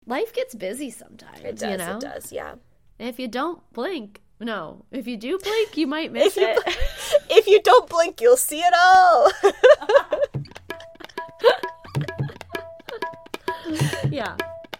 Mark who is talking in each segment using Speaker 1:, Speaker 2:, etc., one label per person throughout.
Speaker 1: life gets busy sometimes.
Speaker 2: It does, it does, yeah.
Speaker 1: And if you don't blink, no. If you do blink, you might miss it.
Speaker 2: If you don't blink, you'll see it all.
Speaker 1: Yeah.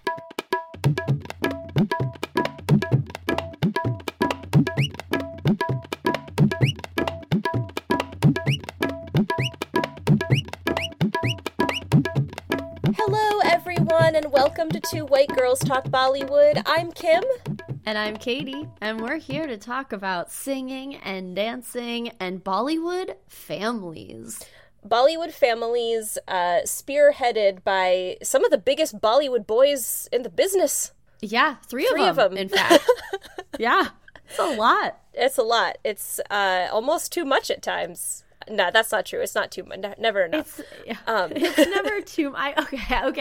Speaker 2: Hello, everyone, and welcome to Two White Girls Talk Bollywood. I'm Kim.
Speaker 1: And I'm Katie, and we're here to talk about singing and dancing and Bollywood families.
Speaker 2: Bollywood families spearheaded by some of the biggest Bollywood boys in the business.
Speaker 1: Yeah, three of them, in fact. Yeah, it's a lot.
Speaker 2: It's a lot. It's almost too much at times. No, that's not true. It's not too much. Never enough.
Speaker 1: It's never too much. Okay.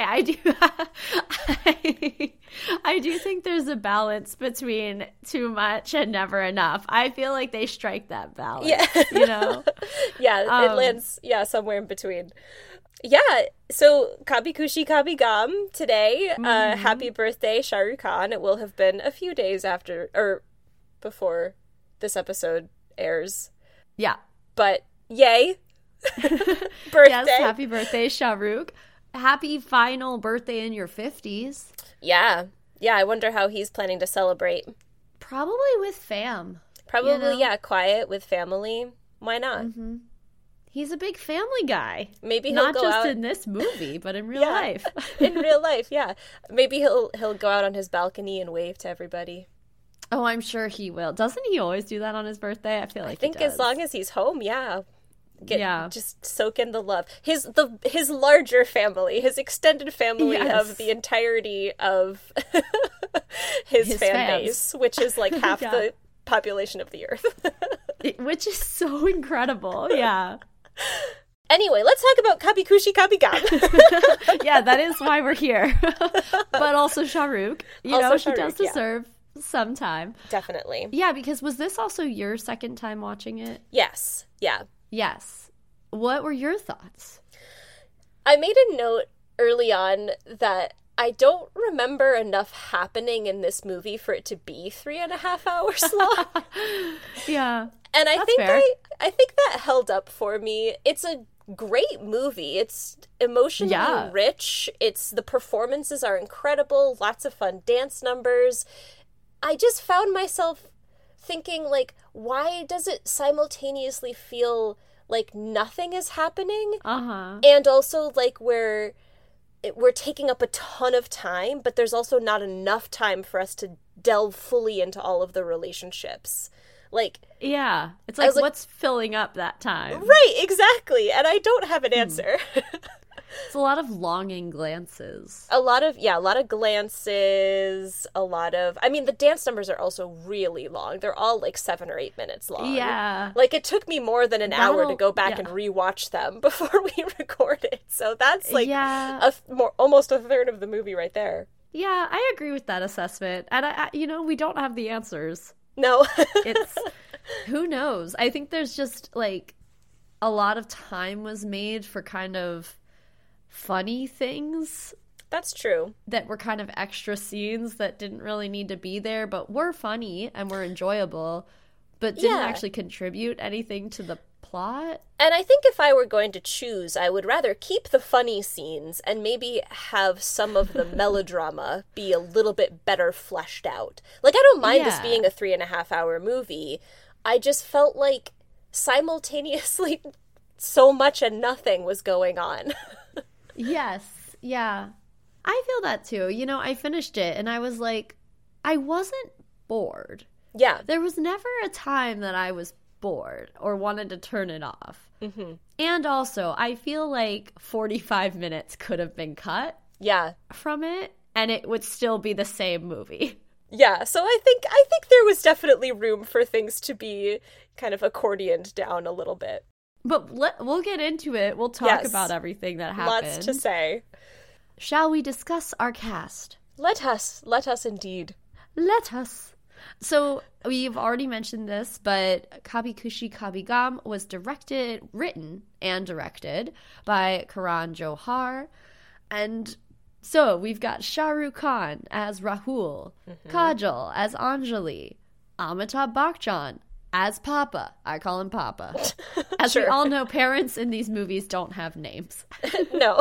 Speaker 1: I do think there's a balance between too much and never enough. I feel like they strike that balance.
Speaker 2: Yeah.
Speaker 1: You know?
Speaker 2: Yeah, it lands, somewhere in between. Yeah, so Kabhi Khushi Kabhie Gham today.
Speaker 1: Mm-hmm.
Speaker 2: Happy birthday, Shah Rukh Khan. It will have been a few days after, or before this episode airs.
Speaker 1: Yeah.
Speaker 2: But yay. Birthday.
Speaker 1: Yes, happy birthday, Shah Rukh. Happy final birthday in your 50s.
Speaker 2: Yeah, I wonder how he's planning to celebrate.
Speaker 1: Probably with fam.
Speaker 2: Probably,
Speaker 1: you know?
Speaker 2: Quiet with family. Why not?
Speaker 1: Mm-hmm. He's a big family guy.
Speaker 2: Maybe he'll
Speaker 1: not
Speaker 2: go
Speaker 1: just
Speaker 2: out
Speaker 1: in this movie, but in real life.
Speaker 2: In real life, yeah. Maybe he'll go out on his balcony and wave to everybody.
Speaker 1: Oh, I'm sure he will. Doesn't he always do that on his birthday? I feel like
Speaker 2: I think
Speaker 1: he does.
Speaker 2: as long as he's home,
Speaker 1: yeah.
Speaker 2: Just soak in the love. His larger family, his extended family of the entirety of his fan base, which is like half the population of the earth.
Speaker 1: Which is so incredible. Yeah.
Speaker 2: Anyway, let's talk about Kabhi Khushi Kabhie Gham.
Speaker 1: Yeah, that is why we're here. But also Shah Rukh. He does deserve some time.
Speaker 2: Definitely.
Speaker 1: Yeah, because was this also your second time watching it?
Speaker 2: Yes. Yeah.
Speaker 1: Yes. What were your thoughts?
Speaker 2: I made a note early on that I don't remember enough happening in this movie for it to be 3.5 hours long.
Speaker 1: Yeah.
Speaker 2: And I think
Speaker 1: fair.
Speaker 2: I think that held up for me. It's a great movie. It's emotionally rich. The performances are incredible. Lots of fun dance numbers. I just found myself thinking, like, why does it simultaneously feel like nothing is happening?
Speaker 1: Uh-huh.
Speaker 2: And also, like, we're taking up a ton of time, but there's also not enough time for us to delve fully into all of the relationships. Like,
Speaker 1: yeah. It's like, what's filling up that time?
Speaker 2: Right, exactly. And I don't have an answer.
Speaker 1: It's a lot of longing glances.
Speaker 2: A lot of glances, the dance numbers are also really long. They're all like 7 or 8 minutes long.
Speaker 1: Yeah.
Speaker 2: Like, it took me more than an hour to go back and rewatch them before we recorded. So that's like almost a third of the movie right there.
Speaker 1: Yeah, I agree with that assessment. And I we don't have the answers.
Speaker 2: No.
Speaker 1: It's, who knows? I think there's just like a lot of time was made for kind of funny things.
Speaker 2: That's true.
Speaker 1: That were kind of extra scenes that didn't really need to be there, but were funny and were enjoyable, but didn't actually contribute anything to the plot.
Speaker 2: And I think if I were going to choose, I would rather keep the funny scenes and maybe have some of the melodrama be a little bit better fleshed out. Like, I don't mind this being a 3.5 hour movie. I just felt like simultaneously so much and nothing was going on.
Speaker 1: Yes. Yeah. I feel that too. I finished it and I was like, I wasn't bored.
Speaker 2: Yeah.
Speaker 1: There was never a time that I was bored or wanted to turn it off.
Speaker 2: Mm-hmm.
Speaker 1: And also, I feel like 45 minutes could have been cut from it and it would still be the same movie.
Speaker 2: Yeah, so I think there was definitely room for things to be kind of accordioned down a little bit.
Speaker 1: But we'll get into it. We'll talk about everything that happened.
Speaker 2: Lots to say.
Speaker 1: Shall we discuss our cast?
Speaker 2: Let us indeed.
Speaker 1: Let us. So we've already mentioned this, but Kabhi Khushi Kabhie Gham was written and directed by Karan Johar. And So we've got Shah Rukh Khan as Rahul, Kajol as Anjali, Amitabh Bachchan as Papa. I call him Papa. As we all know, parents in these movies don't have names.
Speaker 2: No.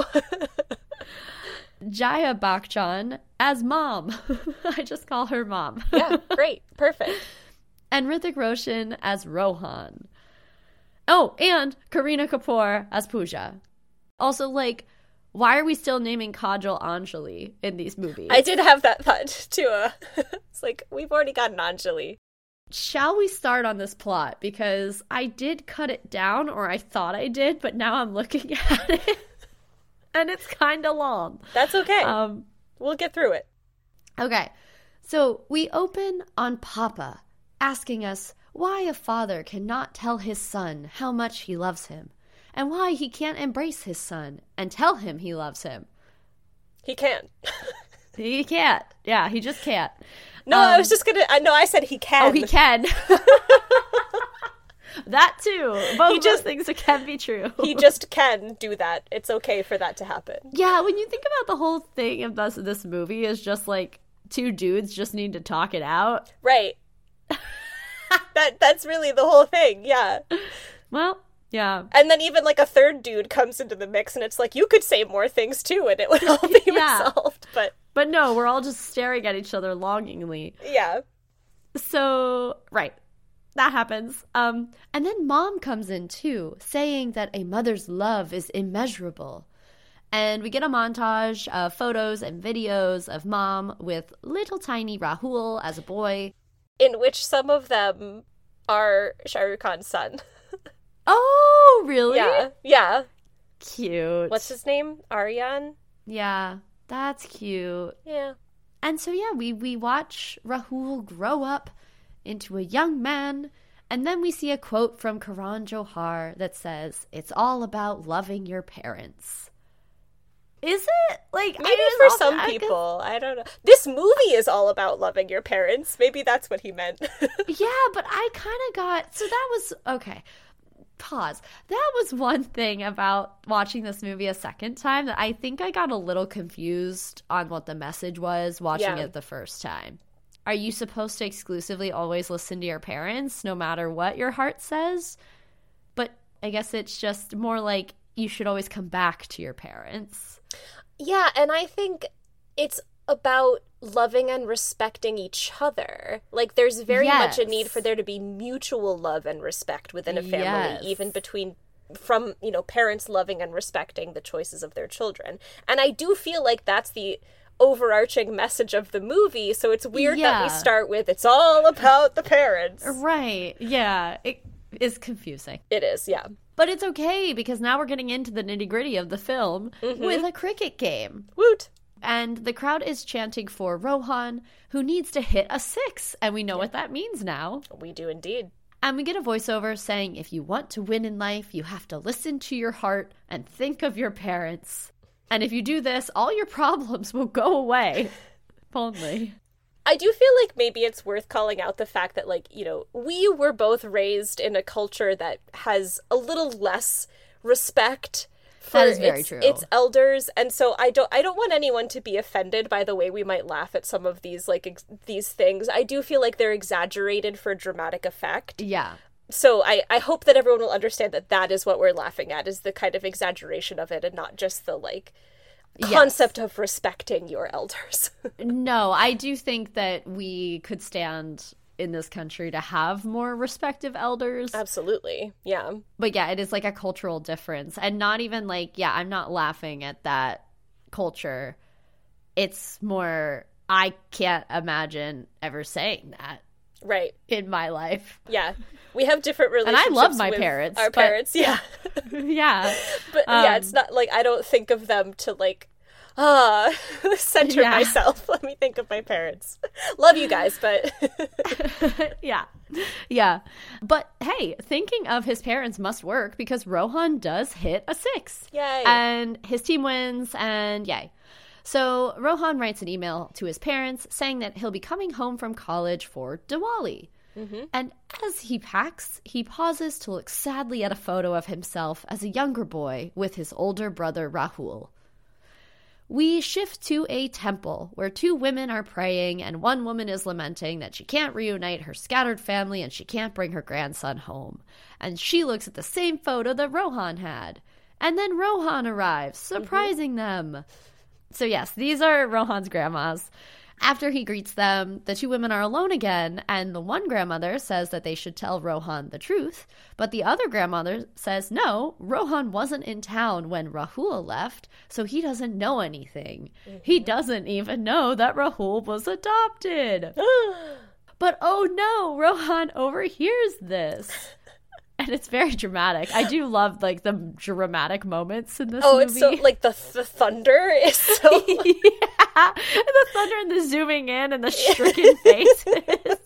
Speaker 1: Jaya Bachchan as Mom. I just call her Mom.
Speaker 2: Yeah, great. Perfect.
Speaker 1: And Hrithik Roshan as Rohan. Oh, and Kareena Kapoor as Pooja. Also, like, why are we still naming Kajol Anjali in these movies?
Speaker 2: I did have that thought, too. It's like, we've already got an Anjali.
Speaker 1: Shall we start on this plot? Because I did cut it down, or I thought I did, but now I'm looking at it, and it's kind of long.
Speaker 2: That's okay. We'll get through it.
Speaker 1: Okay. So we open on Papa asking us why a father cannot tell his son how much he loves him, and why he can't embrace his son and tell him he loves him.
Speaker 2: He can't.
Speaker 1: He can't. Yeah, he just can't.
Speaker 2: No, I was just gonna... No, I said he can.
Speaker 1: Oh, he can. That too. Both those things can be true.
Speaker 2: He just can do that. It's okay for that to happen.
Speaker 1: Yeah, when you think about the whole thing of this movie is just like two dudes just need to talk it out.
Speaker 2: Right. That's really the whole thing, yeah.
Speaker 1: Well, yeah.
Speaker 2: And then even like a third dude comes into the mix and it's like, you could say more things too and it would all be resolved. But
Speaker 1: no, we're all just staring at each other longingly.
Speaker 2: Yeah.
Speaker 1: So, right. That happens. And then Mom comes in too, saying that a mother's love is immeasurable. And we get a montage of photos and videos of Mom with little tiny Rahul as a boy.
Speaker 2: In which some of them are Shah Rukh Khan's son.
Speaker 1: Oh, really?
Speaker 2: Yeah.
Speaker 1: Cute.
Speaker 2: What's his name? Aryan?
Speaker 1: Yeah, that's cute.
Speaker 2: Yeah.
Speaker 1: And so, yeah, we watch Rahul grow up into a young man, and then we see a quote from Karan Johar that says, "It's all about loving your parents." Is it? Like,
Speaker 2: maybe for some people. I don't know. This movie is all about loving your parents. Maybe that's what he meant.
Speaker 1: Yeah, but I kind of got... So that was... Okay. Pause. That was one thing about watching this movie a second time that I think I got a little confused on what the message was watching it the first time. Are you supposed to exclusively always listen to your parents no matter what your heart says? But I guess it's just more like you should always come back to your parents.
Speaker 2: Yeah, and I think it's about loving and respecting each other. Like, there's very much a need for there to be mutual love and respect within a family, even from parents loving and respecting the choices of their children. And I do feel like that's the overarching message of the movie, so it's weird that we start with, it's all about the parents.
Speaker 1: Right, yeah. It is confusing.
Speaker 2: It is, yeah.
Speaker 1: But it's okay, because now we're getting into the nitty-gritty of the film with a cricket game.
Speaker 2: Woot!
Speaker 1: And the crowd is chanting for Rohan, who needs to hit a 6, and we know what that means now.
Speaker 2: We do indeed.
Speaker 1: And we get a voiceover saying, if you want to win in life, you have to listen to your heart and think of your parents. And if you do this, all your problems will go away. If only.
Speaker 2: I do feel like maybe it's worth calling out the fact that, like, we were both raised in a culture that has a little less respect for its elders, and so I don't want anyone to be offended by the way we might laugh at some of these these things. I do feel like they're exaggerated for dramatic effect.
Speaker 1: Yeah.
Speaker 2: So I hope that everyone will understand that is what we're laughing at, is the kind of exaggeration of it and not just the concept of respecting your elders.
Speaker 1: No, I do think that we could stand in this country to have more respective elders.
Speaker 2: Absolutely. Yeah.
Speaker 1: But yeah, it is like a cultural difference, and not even I'm not laughing at that culture. It's more, I can't imagine ever saying that.
Speaker 2: Right.
Speaker 1: In my life.
Speaker 2: Yeah. We have different relationships.
Speaker 1: And I love my parents.
Speaker 2: Our parents, yeah.
Speaker 1: Yeah.
Speaker 2: But it's not like I don't think of them to center myself. Let me think of my parents. Love you guys, but
Speaker 1: Yeah. But hey, thinking of his parents must work, because Rohan does hit a 6.
Speaker 2: Yay.
Speaker 1: And his team wins, and yay. So Rohan writes an email to his parents saying that he'll be coming home from college for Diwali. Mm-hmm. And as he packs, he pauses to look sadly at a photo of himself as a younger boy with his older brother Rahul. We shift to a temple where two women are praying and one woman is lamenting that she can't reunite her scattered family and she can't bring her grandson home. And she looks at the same photo that Rohan had. And then Rohan arrives, surprising them. So yes, these are Rohan's grandmas. After he greets them, the two women are alone again, and the one grandmother says that they should tell Rohan the truth, but the other grandmother says no, Rohan wasn't in town when Rahul left, so he doesn't know anything. He doesn't even know that Rahul was adopted. But oh no, Rohan overhears this. And it's very dramatic. I do love, like, the dramatic moments in this movie.
Speaker 2: Oh, it's so, like, the thunder is so...
Speaker 1: Yeah, and the thunder and the zooming in and the stricken faces.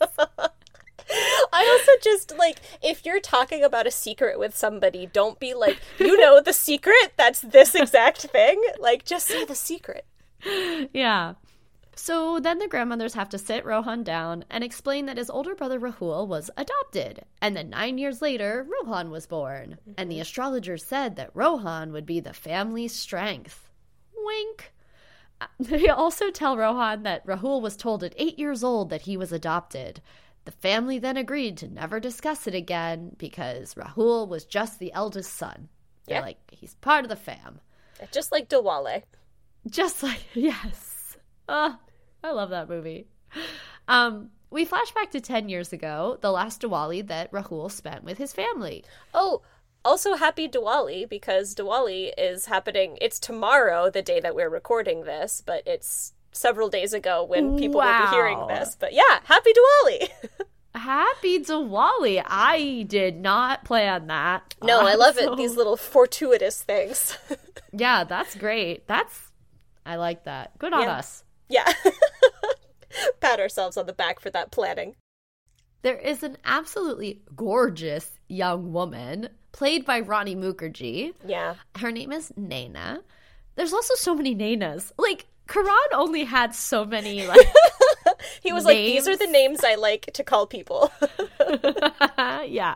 Speaker 2: I also just, like, if you're talking about a secret with somebody, don't be like, you know the secret? That's this exact thing? Like, just say the secret.
Speaker 1: Yeah. So then the grandmothers have to sit Rohan down and explain that his older brother Rahul was adopted. And then 9 years later, Rohan was born. And the astrologer said that Rohan would be the family's strength. Wink. They also tell Rohan that Rahul was told at 8 years old that he was adopted. The family then agreed to never discuss it again because Rahul was just the eldest son. They're like, he's part of the fam.
Speaker 2: Just like Diwali.
Speaker 1: Just like, yes. I love that movie. We flash back to 10 years ago, the last Diwali that Rahul spent with his family.
Speaker 2: Oh, also happy Diwali, because Diwali is happening, it's tomorrow, the day that we're recording this, but it's several days ago when people will be hearing this. But yeah, happy Diwali!
Speaker 1: Happy Diwali! I did not plan that.
Speaker 2: No, I love it, these little fortuitous things.
Speaker 1: Yeah, that's great. I like that. Good on us.
Speaker 2: Yeah. Pat ourselves on the back for that planning.
Speaker 1: There is an absolutely gorgeous young woman played by Rani Mukherjee.
Speaker 2: Yeah.
Speaker 1: Her name is Naina. There's also so many Nainas. Like, Karan only had so many, like,
Speaker 2: he was
Speaker 1: names.
Speaker 2: Like, these are the names I like to call people.
Speaker 1: Yeah.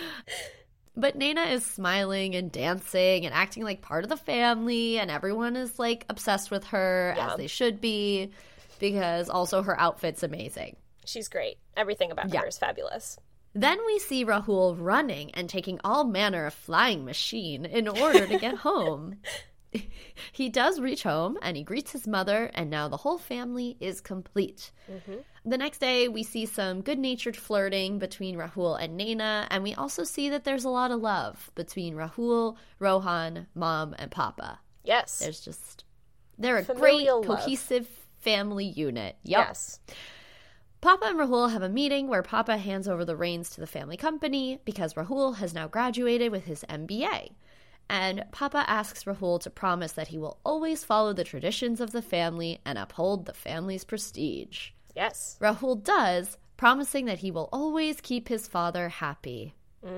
Speaker 1: But Naina is smiling and dancing and acting like part of the family, and everyone is, like, obsessed with her, as they should be, because also her outfit's amazing.
Speaker 2: She's great. Everything about her is fabulous.
Speaker 1: Then we see Rahul running and taking all manner of flying machine in order to get home. He does reach home, and he greets his mother, and now the whole family is complete. The next day, we see some good-natured flirting between Rahul and Naina, and we also see that there's a lot of love between Rahul, Rohan, Mom, and Papa.
Speaker 2: Yes.
Speaker 1: They're a
Speaker 2: familial
Speaker 1: great,
Speaker 2: love.
Speaker 1: Cohesive family unit.
Speaker 2: Yes.
Speaker 1: Papa and Rahul have a meeting where Papa hands over the reins to the family company because Rahul has now graduated with his MBA. And Papa asks Rahul to promise that he will always follow the traditions of the family and uphold the family's prestige.
Speaker 2: Yes.
Speaker 1: Rahul does, promising that he will always keep his father happy.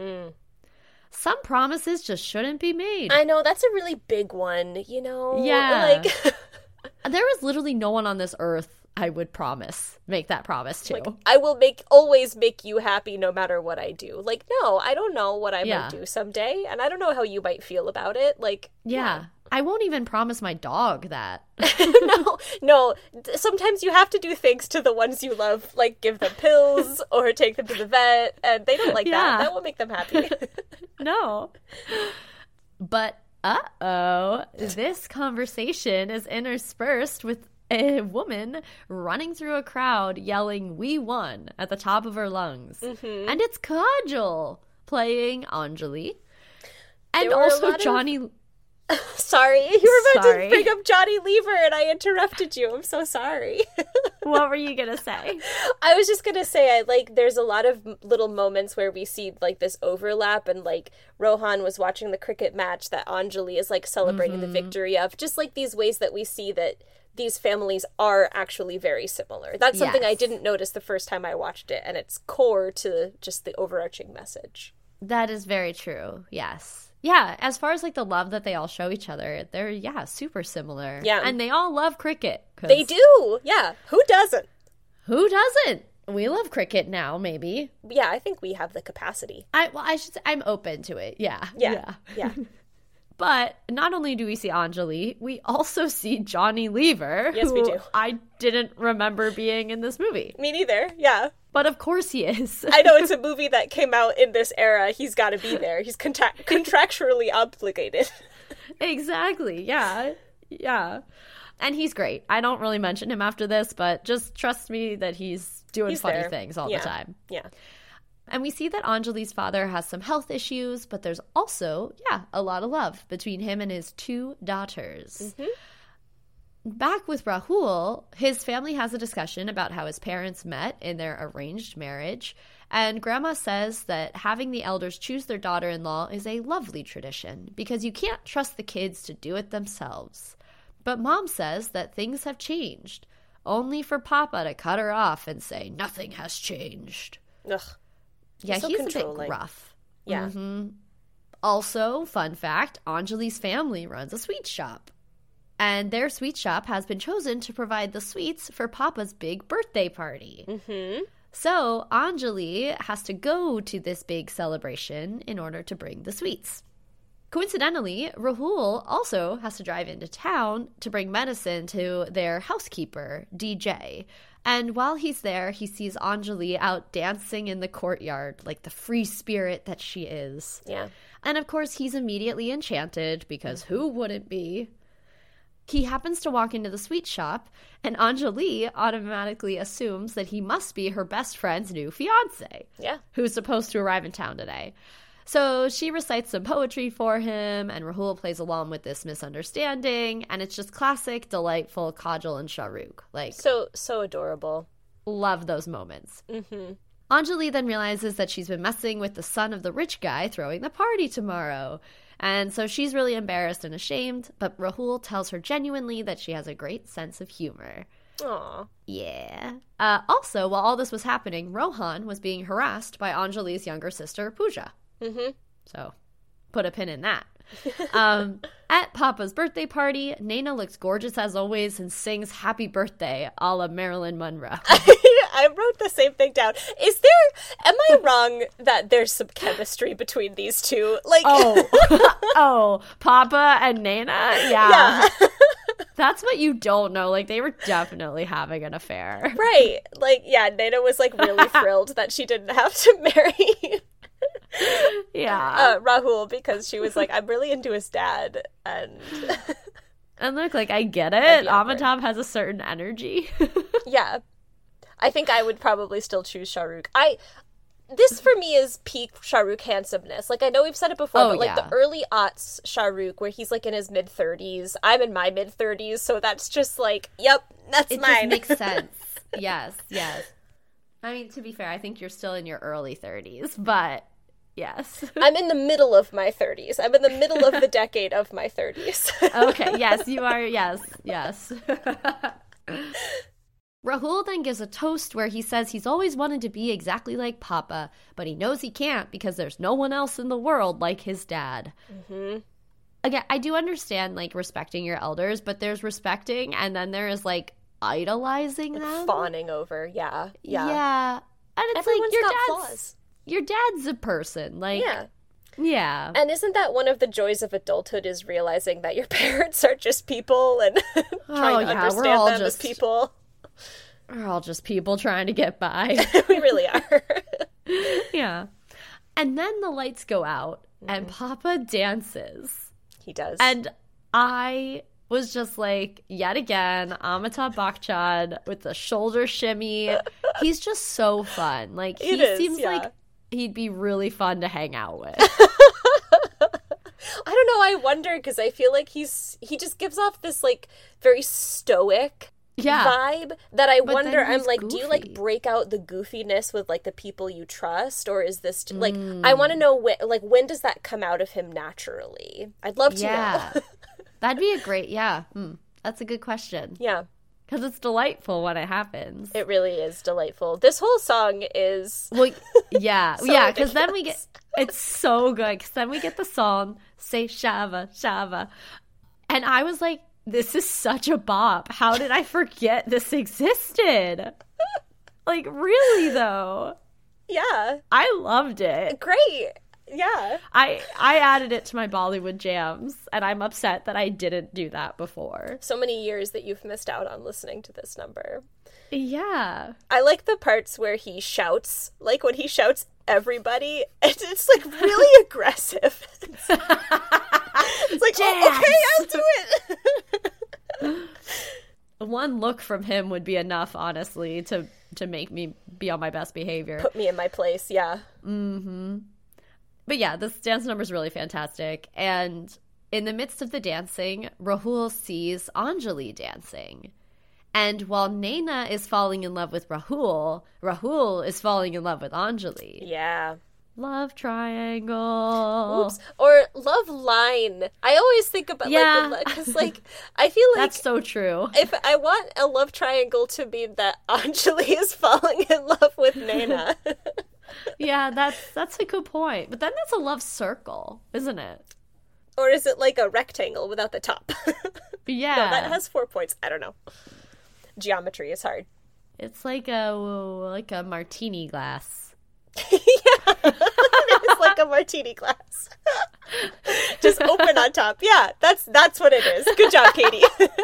Speaker 1: Some promises just shouldn't be made.
Speaker 2: I know, that's a really big one, you know?
Speaker 1: Yeah. Like, there is literally no one on this earth I would make that promise to.
Speaker 2: Like, I will always make you happy no matter what I do. Like, no, I don't know what I might do someday, and I don't know how you might feel about it. Like,
Speaker 1: yeah. I won't even promise my dog that.
Speaker 2: No. Sometimes you have to do things to the ones you love, like give them pills or take them to the vet, and they don't like that. That won't make them happy.
Speaker 1: No. But, this conversation is interspersed with a woman running through a crowd yelling, "We won," at the top of her lungs. And it's Kajol playing Anjali. And also Johnny...
Speaker 2: Sorry, you were about to bring up Johnny Lever and I interrupted you. I'm so sorry.
Speaker 1: What were you going to say?
Speaker 2: I was just going to say, there's a lot of little moments where we see, this overlap, and, Rohan was watching the cricket match that Anjali is, celebrating the victory of. Just, these ways that we see that these families are actually very similar. That's something I didn't notice the first time I watched it, and it's core to just the overarching message.
Speaker 1: That is very true, yes. Yeah, as far as, the love that they all show each other, they're, super similar. Yeah. And they all love cricket.
Speaker 2: They do, yeah. Who doesn't?
Speaker 1: Who doesn't? We love cricket now, maybe.
Speaker 2: Yeah, I think we have the capacity.
Speaker 1: I'm open to it, yeah.
Speaker 2: Yeah.
Speaker 1: But not only do we see Anjali, we also see Johnny Lever.
Speaker 2: Yes, we do.
Speaker 1: I didn't remember being in this movie.
Speaker 2: Me neither, yeah.
Speaker 1: But of course he is.
Speaker 2: I know, it's a movie that came out in this era. He's got to be there. He's contractually obligated.
Speaker 1: Exactly, yeah. Yeah. And he's great. I don't really mention him after this, but just trust me that he's doing funny things all the time.
Speaker 2: Yeah.
Speaker 1: And we see that Anjali's father has some health issues, but there's also, a lot of love between him and his 2 daughters. Mm-hmm. Back with Rahul, his family has a discussion about how his parents met in their arranged marriage. And Grandma says that having the elders choose their daughter-in-law is a lovely tradition because you can't trust the kids to do it themselves. But Mom says that things have changed, only for Papa to cut her off and say, nothing has changed.
Speaker 2: Ugh.
Speaker 1: Yeah,
Speaker 2: so
Speaker 1: he's
Speaker 2: controlling.
Speaker 1: a bit rough.
Speaker 2: Yeah.
Speaker 1: Mm-hmm. Also, fun fact, Anjali's family runs a sweet shop. And their sweet shop has been chosen to provide the sweets for Papa's big birthday party.
Speaker 2: Mm-hmm.
Speaker 1: So Anjali has to go to this big celebration in order to bring the sweets. Coincidentally, Rahul also has to drive into town to bring medicine to their housekeeper, DJ. And while he's there, he sees Anjali out dancing in the courtyard like the free spirit that she is.
Speaker 2: Yeah.
Speaker 1: And of course, he's immediately enchanted because who wouldn't be? He happens to walk into the sweet shop, and Anjali automatically assumes that he must be her best friend's new fiancé, who's supposed to arrive in town today. So she recites some poetry for him, and Rahul plays along with this misunderstanding, and it's just classic, delightful Kajol and Shahrukh. Like,
Speaker 2: so adorable.
Speaker 1: Love those moments.
Speaker 2: Mm-hmm.
Speaker 1: Anjali then realizes that she's been messing with the son of the rich guy throwing the party tomorrow. And so she's really embarrassed and ashamed, but Rahul tells her genuinely that she has a great sense of humor.
Speaker 2: Aww.
Speaker 1: Yeah. Also, while all this was happening, Rohan was being harassed by Anjali's younger sister, Pooja.
Speaker 2: Mm-hmm.
Speaker 1: So, put a pin in that. At Papa's birthday party, Naina looks gorgeous as always and sings Happy Birthday a la Marilyn Monroe.
Speaker 2: I wrote the same thing down. Am I wrong that there's some chemistry between these two? Like,
Speaker 1: oh, Papa and Naina? Yeah. That's what you don't know. Like, they were definitely having an affair.
Speaker 2: Right. Like, yeah, Naina was, like, really thrilled that she didn't have to marry Rahul because she was like, I'm really into his dad. And
Speaker 1: look, like, I get it. Amitabh has a certain energy.
Speaker 2: Yeah. I think I would probably still choose Shahrukh. This for me is peak Shahrukh handsomeness. Like, I know we've said it before, but like the early aughts Shahrukh, where he's like in his mid-30s. I'm in my mid-30s, so that's just like, yep, that's mine.
Speaker 1: It just makes sense. Yes. I mean, to be fair, I think you're still in your early 30s, but yes.
Speaker 2: I'm in the middle of my 30s. I'm in the middle of the decade of my 30s.
Speaker 1: Okay, yes, you are. Yes. Rahul then gives a toast where he says he's always wanted to be exactly like Papa, but he knows he can't because there's no one else in the world like his dad.
Speaker 2: Mm-hmm.
Speaker 1: Again, I do understand, like, respecting your elders, but there's respecting, and then there is, like, idolizing them.
Speaker 2: Fawning over, yeah.
Speaker 1: Yeah. And it's
Speaker 2: Everyone's
Speaker 1: like,
Speaker 2: got flaws.
Speaker 1: Your dad's a person. Like, yeah.
Speaker 2: And isn't that one of the joys of adulthood is realizing that your parents are just people and trying to understand them as people?
Speaker 1: We're all just people trying to get by.
Speaker 2: We really are.
Speaker 1: Yeah. And then the lights go out, and Papa dances.
Speaker 2: He does.
Speaker 1: And I was just like, yet again, Amitabh Bachchan with the shoulder shimmy. He's just so fun. Like, he seems like he'd be really fun to hang out with.
Speaker 2: I don't know. I wonder, because I feel like he just gives off this, like, very stoic vibe that I wonder, I'm like, goofy. Do you, like, break out the goofiness with, like, the people you trust? Or is this, like, I want to know, when does that come out of him naturally? I'd love to know.
Speaker 1: That'd be a great, that's a good question.
Speaker 2: Yeah.
Speaker 1: Because it's delightful when it happens.
Speaker 2: It really is delightful. This whole song is...
Speaker 1: Well, yeah.
Speaker 2: so
Speaker 1: yeah, because then we get... It's so good. Because then we get the song, Say Shava, Shava. And I was like, this is such a bop. How did I forget this existed? Like, really, though?
Speaker 2: Yeah.
Speaker 1: I loved it.
Speaker 2: Great. Yeah.
Speaker 1: I added it to my Bollywood jams, and I'm upset that I didn't do that before.
Speaker 2: So many years that you've missed out on listening to this number.
Speaker 1: Yeah.
Speaker 2: I like the parts where he shouts, like when he shouts everybody, and it's like really aggressive. It's like, oh, okay, I'll do it.
Speaker 1: One look from him would be enough, honestly, to make me be on my best behavior.
Speaker 2: Put me in my place, yeah.
Speaker 1: Mm-hmm. But yeah, this dance number is really fantastic. And in the midst of the dancing, Rahul sees Anjali dancing. And while Naina is falling in love with Rahul, Rahul is falling in love with Anjali.
Speaker 2: Yeah.
Speaker 1: Love triangle.
Speaker 2: Oops. Or love line. I always think about, because, I feel like...
Speaker 1: That's so true.
Speaker 2: If I want a love triangle to be that Anjali is falling in love with Naina.
Speaker 1: Yeah, that's a good point. But then that's a love circle, isn't it?
Speaker 2: Or is it like a rectangle without the top?
Speaker 1: Yeah.
Speaker 2: No, that has 4 points. I don't know. Geometry is hard.
Speaker 1: It's like a martini glass.
Speaker 2: Yeah, it's like a martini glass. Just open on top. Yeah, that's what it is. Good job, Katie.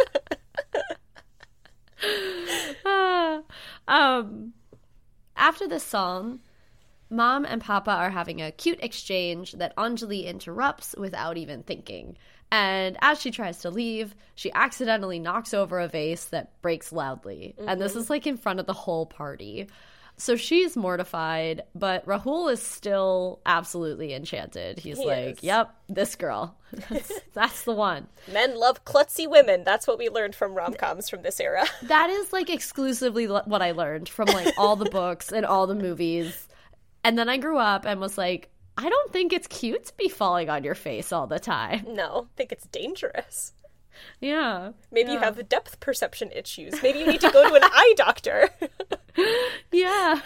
Speaker 1: After this song, Mom and Papa are having a cute exchange that Anjali interrupts without even thinking. And as she tries to leave, she accidentally knocks over a vase that breaks loudly. Mm-hmm. And this is like in front of the whole party. So she's mortified, but Rahul is still absolutely enchanted. He is. Yep, this girl. That's the one.
Speaker 2: Men love klutzy women. That's what we learned from rom-coms from this era.
Speaker 1: That is like exclusively what I learned from like all the books and all the movies. And then I grew up and was like, I don't think it's cute to be falling on your face all the time.
Speaker 2: No, I think it's dangerous.
Speaker 1: Yeah.
Speaker 2: Maybe you have depth perception issues. Maybe you need to go to an eye doctor.
Speaker 1: Yeah.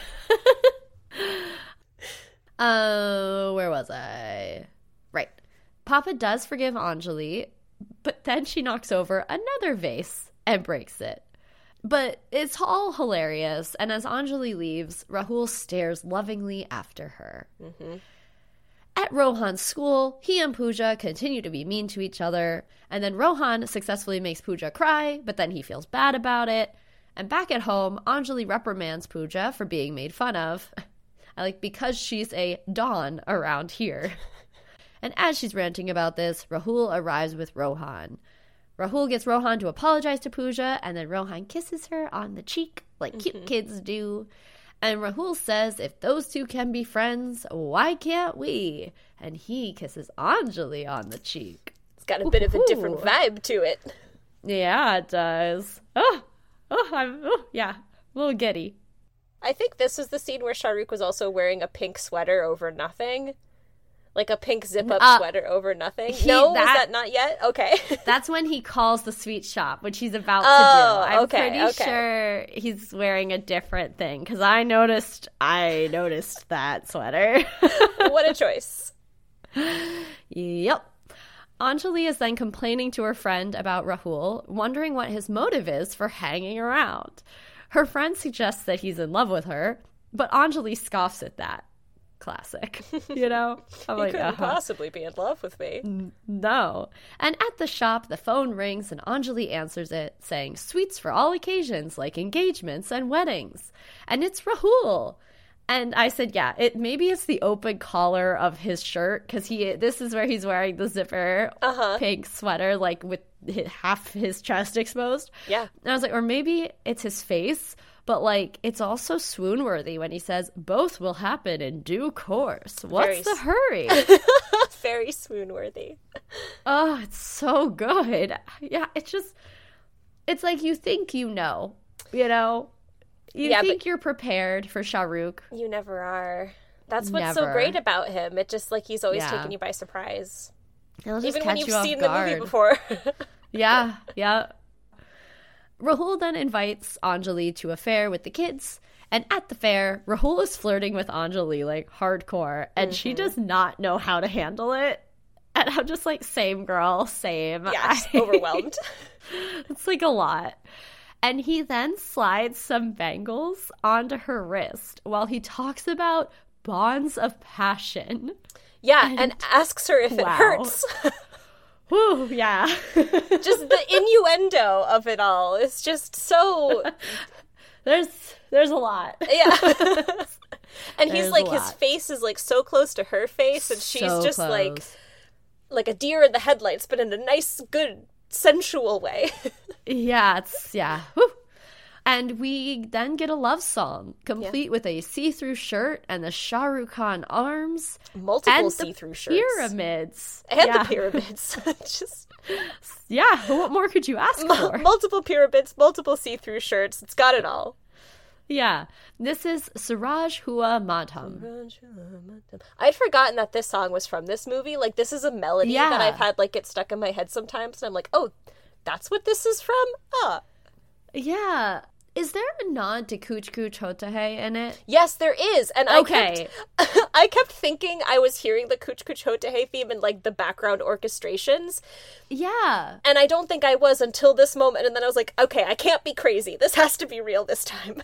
Speaker 1: Where was I? Right. Papa does forgive Anjali, but then she knocks over another vase and breaks it. But it's all hilarious, and as Anjali leaves, Rahul stares lovingly after her. Mm-hmm. At Rohan's school, he and Pooja continue to be mean to each other, and then Rohan successfully makes Pooja cry, but then he feels bad about it. And back at home, Anjali reprimands Pooja for being made fun of, because she's a Dawn around here. And as she's ranting about this, Rahul arrives with Rohan. Rahul gets Rohan to apologize to Pooja, and then Rohan kisses her on the cheek like cute kids do. And Rahul says if those two can be friends, why can't we? And he kisses Anjali on the cheek.
Speaker 2: It's got a bit of a different vibe to it.
Speaker 1: Yeah, it does. Yeah, a little giddy.
Speaker 2: I think this was the scene where Shahrukh was also wearing a pink sweater over nothing. Like a pink zip-up sweater over nothing. Was that not yet? Okay. That's
Speaker 1: when he calls the sweet shop, which he's about to do. I'm pretty sure he's wearing a different thing, because I noticed that sweater.
Speaker 2: What a choice.
Speaker 1: Yep. Anjali is then complaining to her friend about Rahul, wondering what his motive is for hanging around. Her friend suggests that he's in love with her, but Anjali scoffs at that. Classic, you know?
Speaker 2: I'm like, couldn't possibly be in love with me.
Speaker 1: No. And at the shop, the phone rings and Anjali answers it, saying sweets for all occasions, like engagements and weddings. And it's Rahul. And I said, yeah, maybe it's the open collar of his shirt, because this is where he's wearing the zipper pink sweater, like with half his chest exposed.
Speaker 2: Yeah.
Speaker 1: And I was like, or maybe it's his face. But, it's also swoon-worthy when he says, both will happen in due course. What's the hurry?
Speaker 2: Very swoon-worthy.
Speaker 1: Oh, it's so good. Yeah, it's like you think you know, You think you're prepared for Shahrukh.
Speaker 2: You never are. That's what's so great about him. It's just he's always taking you by surprise. Even when you've seen the movie before.
Speaker 1: Yeah. Rahul then invites Anjali to a fair with the kids, and at the fair, Rahul is flirting with Anjali, hardcore, and she does not know how to handle it. And I'm just same girl, same.
Speaker 2: Yeah, overwhelmed.
Speaker 1: It's a lot. And he then slides some bangles onto her wrist while he talks about bonds of passion.
Speaker 2: Yeah, and asks her if it hurts.
Speaker 1: Whew, yeah.
Speaker 2: Just the innuendo of it all is just so...
Speaker 1: There's a lot.
Speaker 2: Yeah. And he's like, his face is like so close to her face, and she's so just close. like a deer in the headlights, but in a nice, good, sensual way.
Speaker 1: Yeah. Whew. And we then get a love song, complete with a see-through shirt and the Shah Rukh Khan arms.
Speaker 2: Multiple see-through shirts.
Speaker 1: Pyramids.
Speaker 2: And the pyramids.
Speaker 1: Yeah, what more could you ask for?
Speaker 2: Multiple pyramids, multiple see-through shirts. It's got it all.
Speaker 1: Yeah. This is Suraj Hua Madham.
Speaker 2: I'd forgotten that this song was from this movie. Like, this is a melody that I've had, like, get stuck in my head sometimes. And I'm like, oh, that's what this is from? Ah.
Speaker 1: Yeah. Is there a nod to Kuch Kuch Hota Hai in it?
Speaker 2: Yes, there is. And I kept thinking I was hearing the Kuch Kuch Hota Hai theme in, like, the background orchestrations.
Speaker 1: Yeah.
Speaker 2: And I don't think I was until this moment. And then I was like, okay, I can't be crazy. This has to be real this time.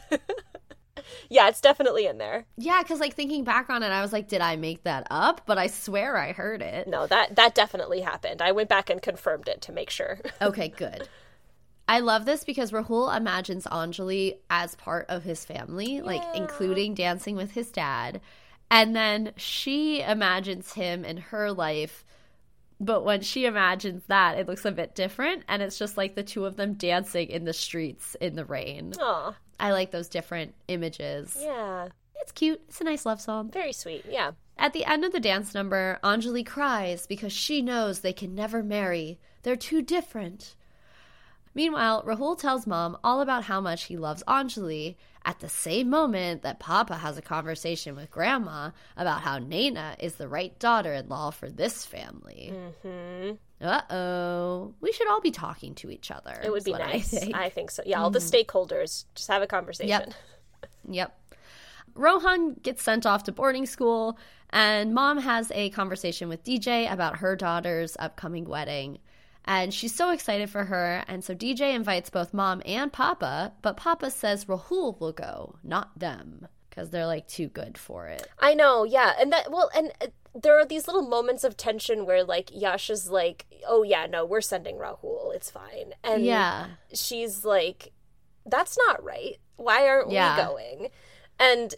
Speaker 2: Yeah, it's definitely in there.
Speaker 1: Yeah, because, like, thinking back on it, I was like, did I make that up? But I swear I heard it.
Speaker 2: No, that definitely happened. I went back and confirmed it to make sure.
Speaker 1: Okay, good. I love this because Rahul imagines Anjali as part of his family, like including dancing with his dad. And then she imagines him in her life. But when she imagines that, it looks a bit different. And it's just like the two of them dancing in the streets in the rain.
Speaker 2: Aw.
Speaker 1: I like those different images.
Speaker 2: Yeah.
Speaker 1: It's cute. It's a nice love song.
Speaker 2: Very sweet, yeah.
Speaker 1: At the end of the dance number, Anjali cries because she knows they can never marry. They're too different. Meanwhile, Rahul tells Mom all about how much he loves Anjali at the same moment that Papa has a conversation with Grandma about how Naina is the right daughter-in-law for this family. Mm-hmm. Uh-oh. We should all be talking to each other.
Speaker 2: It would be nice. I think so. Yeah, all the stakeholders, just have a conversation.
Speaker 1: Yep. Rohan gets sent off to boarding school, and Mom has a conversation with DJ about her daughter's upcoming wedding. And she's so excited for her, and so DJ invites both Mom and Papa, but Papa says Rahul will go, not them, because they're, like, too good for it.
Speaker 2: I know, yeah. And there are these little moments of tension where, like, Yasha's like, oh, yeah, no, we're sending Rahul, it's fine. And she's like, that's not right. Why aren't we going? And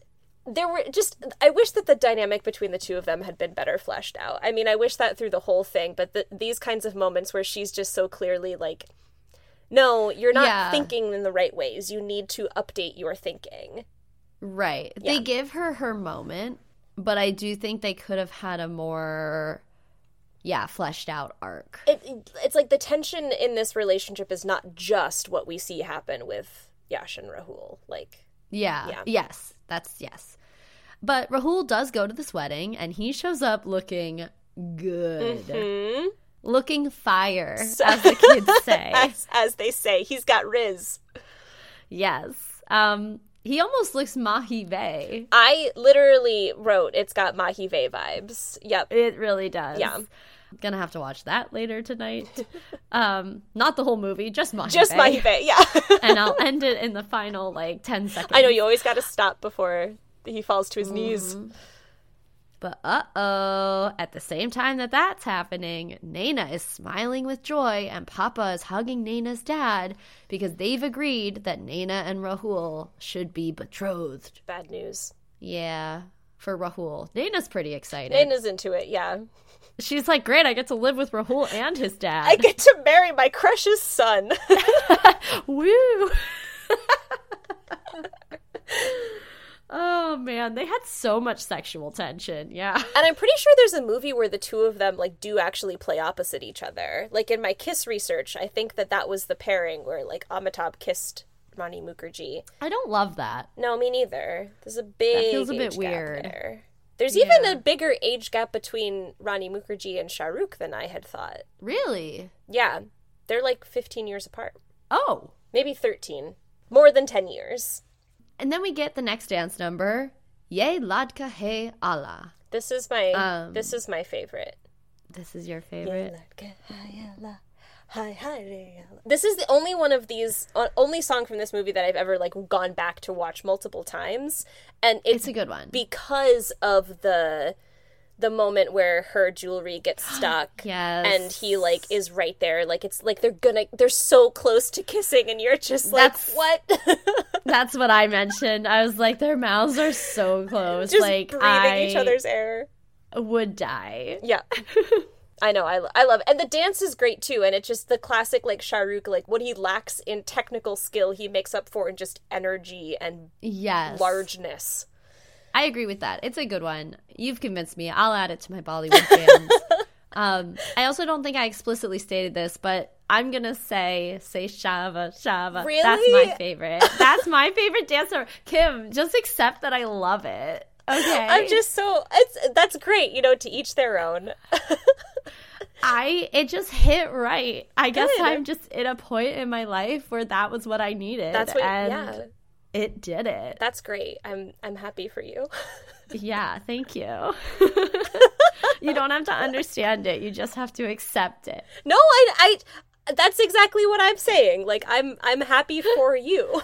Speaker 2: I wish that the dynamic between the two of them had been better fleshed out. I mean, I wish that through the whole thing, but these kinds of moments where she's just so clearly like, no, you're not thinking in the right ways. You need to update your thinking.
Speaker 1: Right. Yeah. They give her moment, but I do think they could have had a more, fleshed out arc.
Speaker 2: It's like the tension in this relationship is not just what we see happen with Yash and Rahul. Like,
Speaker 1: yes. Yes. But Rahul does go to this wedding, and he shows up looking good. Mm-hmm. Looking fire, as the kids say.
Speaker 2: as they say. He's got Riz.
Speaker 1: Yes. He almost looks Mahi-Vey.
Speaker 2: I literally wrote, it's got Mahi-Vey vibes. Yep.
Speaker 1: It really does.
Speaker 2: Yeah.
Speaker 1: Gonna have to watch that later tonight. Not the whole movie, just Mahi-Vey.
Speaker 2: Just Mahi-Vey, yeah.
Speaker 1: And I'll end it in the final, 10 seconds.
Speaker 2: I know, you always gotta stop before he falls to his knees.
Speaker 1: But at the same time that's happening, Naina is smiling with joy, and Papa is hugging Naina's dad because they've agreed that Naina and Rahul should be betrothed.
Speaker 2: Bad news.
Speaker 1: Yeah, for Rahul. Naina's pretty excited.
Speaker 2: Naina's into it, yeah.
Speaker 1: She's like, great, I get to live with Rahul and his dad.
Speaker 2: I get to marry my crush's son.
Speaker 1: Woo! Oh, man, they had so much sexual tension, yeah.
Speaker 2: And I'm pretty sure there's a movie where the two of them, do actually play opposite each other. Like, in my Kiss research, I think that was the pairing where, Amitabh kissed Rani Mukherjee.
Speaker 1: I don't love that.
Speaker 2: No, me neither. There's a big
Speaker 1: that feels a bit weird.
Speaker 2: There. There's even a bigger age gap between Rani Mukherjee and Shah Rukh than I had thought.
Speaker 1: Really?
Speaker 2: Yeah. They're 15 years apart.
Speaker 1: Oh.
Speaker 2: Maybe 13. More than 10 years.
Speaker 1: And then we get the next dance number, Ye Ladka Hai Ala.
Speaker 2: This is my favorite.
Speaker 1: This is your favorite?
Speaker 2: This is the only one of these, only song from this movie that I've ever gone back to watch multiple times, and it's
Speaker 1: a good one
Speaker 2: because of the the moment where her jewelry gets stuck.
Speaker 1: Yes.
Speaker 2: And he, like, is right there. Like, it's like they're so close to kissing, and you're just like, what?
Speaker 1: That's what I mentioned. I was like, their mouths are so close.
Speaker 2: Just
Speaker 1: like,
Speaker 2: breathing each other's air.
Speaker 1: Would die.
Speaker 2: Yeah. I know, I love it. And the dance is great, too, and it's just the classic, like, Shahrukh, like, what he lacks in technical skill, he makes up for in just energy and largeness. I
Speaker 1: agree with that. It's a good one. You've convinced me. I'll add it to my Bollywood fans. I also don't think I explicitly stated this, but I'm going to say Shava, Shava.
Speaker 2: Really?
Speaker 1: That's my favorite. That's my favorite dancer. Kim, just accept that I love it. Okay.
Speaker 2: I'm just that's great, you know, to each their own.
Speaker 1: It just hit right. I guess I'm just at a point in my life where that was what I needed.
Speaker 2: That's what,
Speaker 1: it did it.
Speaker 2: That's great. I'm happy for you.
Speaker 1: Yeah, thank you. You don't have to understand it. You just have to accept it.
Speaker 2: No, I that's exactly what I'm saying. Like, I'm happy for you.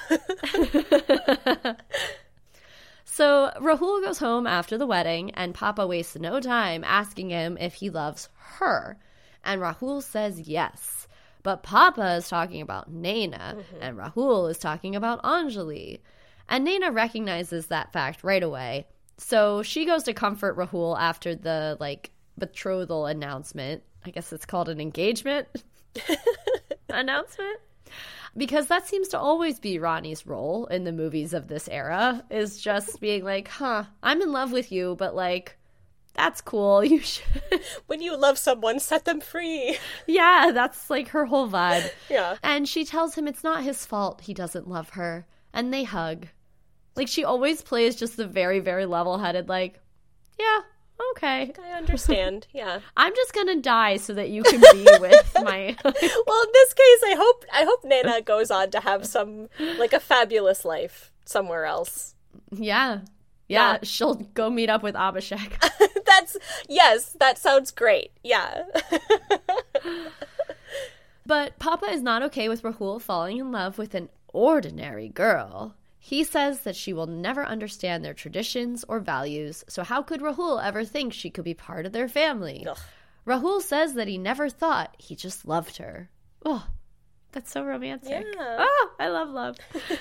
Speaker 1: So Rahul goes home after the wedding, and Papa wastes no time asking him if he loves her. And Rahul says yes. But Papa is talking about Naina, and Rahul is talking about Anjali. And Naina recognizes that fact right away. So she goes to comfort Rahul after the, like, betrothal announcement. I guess it's called an engagement announcement. Because that seems to always be Ronnie's role in the movies of this era, is just being like, I'm in love with you, but, like, that's cool. You should.
Speaker 2: When you love someone, set them free.
Speaker 1: Yeah, that's, like, her whole vibe.
Speaker 2: Yeah.
Speaker 1: And she tells him it's not his fault he doesn't love her. And they hug. Like, she always plays just the very, very level-headed, like, yeah, okay.
Speaker 2: I understand, yeah.
Speaker 1: I'm just gonna die so that you can be with my...
Speaker 2: Well, in this case, I hope Naina goes on to have some, like, a fabulous life somewhere else.
Speaker 1: Yeah. Yeah, she'll go meet up with Abhishek.
Speaker 2: That sounds great, yeah.
Speaker 1: But Papa is not okay with Rahul falling in love with an ordinary girl. He says that she will never understand their traditions or values, so how could Rahul ever think she could be part of their family?
Speaker 2: Ugh.
Speaker 1: Rahul says that he never thought, he just loved her. Oh, that's so romantic.
Speaker 2: Yeah.
Speaker 1: Oh, I love love.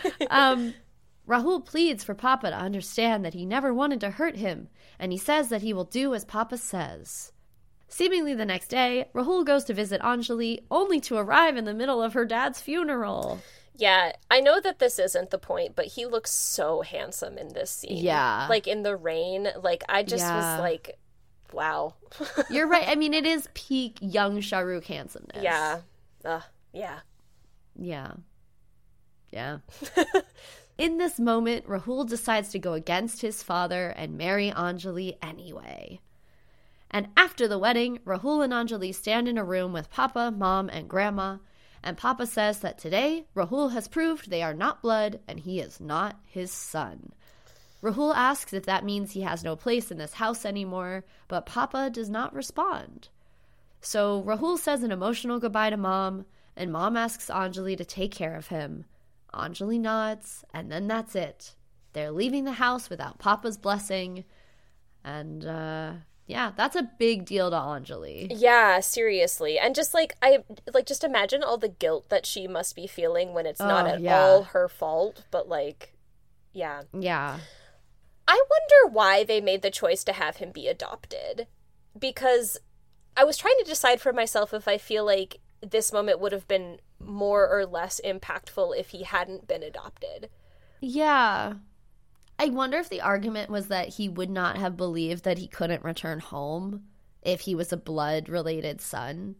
Speaker 1: Rahul pleads for Papa to understand that he never wanted to hurt him, and he says that he will do as Papa says. Seemingly the next day, Rahul goes to visit Anjali, only to arrive in the middle of her dad's funeral.
Speaker 2: Yeah, I know that this isn't the point, but he looks so handsome in this scene.
Speaker 1: Yeah.
Speaker 2: Like, in the rain, like, I just was like, wow.
Speaker 1: You're right. I mean, it is peak young Shahrukh handsomeness.
Speaker 2: Yeah. Yeah.
Speaker 1: Yeah. Yeah. In this moment, Rahul decides to go against his father and marry Anjali anyway. And after the wedding, Rahul and Anjali stand in a room with Papa, Mom, and Grandma, and Papa says that today, Rahul has proved they are not blood and he is not his son. Rahul asks if that means he has no place in this house anymore, but Papa does not respond. So Rahul says an emotional goodbye to Mom, and Mom asks Anjali to take care of him. Anjali nods, and then that's it. They're leaving the house without Papa's blessing, and yeah, that's a big deal to Anjali.
Speaker 2: Yeah, seriously. And just just imagine all the guilt that she must be feeling when it's not at all her fault, but like, yeah.
Speaker 1: Yeah.
Speaker 2: I wonder why they made the choice to have him be adopted. Because I was trying to decide for myself if I feel like this moment would have been more or less impactful if he hadn't been adopted.
Speaker 1: Yeah. I wonder if the argument was that he would not have believed that he couldn't return home if he was a blood-related son.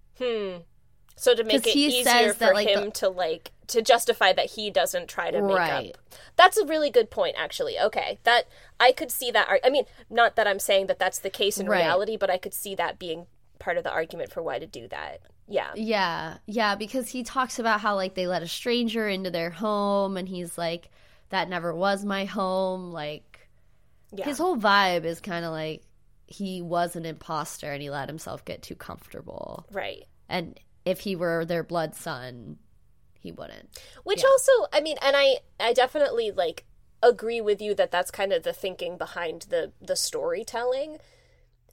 Speaker 2: So to make it easier for him to justify that he doesn't try to make up. That's a really good point, actually. Okay, that I could see that. I mean, not that I'm saying that that's the case in reality, but I could see that being part of the argument for why to do that. Yeah.
Speaker 1: Yeah, because he talks about how, like, they let a stranger into their home, and he's like, that never was my home. Like, his whole vibe is kind of like he was an imposter and he let himself get too comfortable.
Speaker 2: Right.
Speaker 1: And if he were their blood son, he wouldn't.
Speaker 2: Which also, I mean, and I definitely, like, agree with you that that's kind of the thinking behind the storytelling.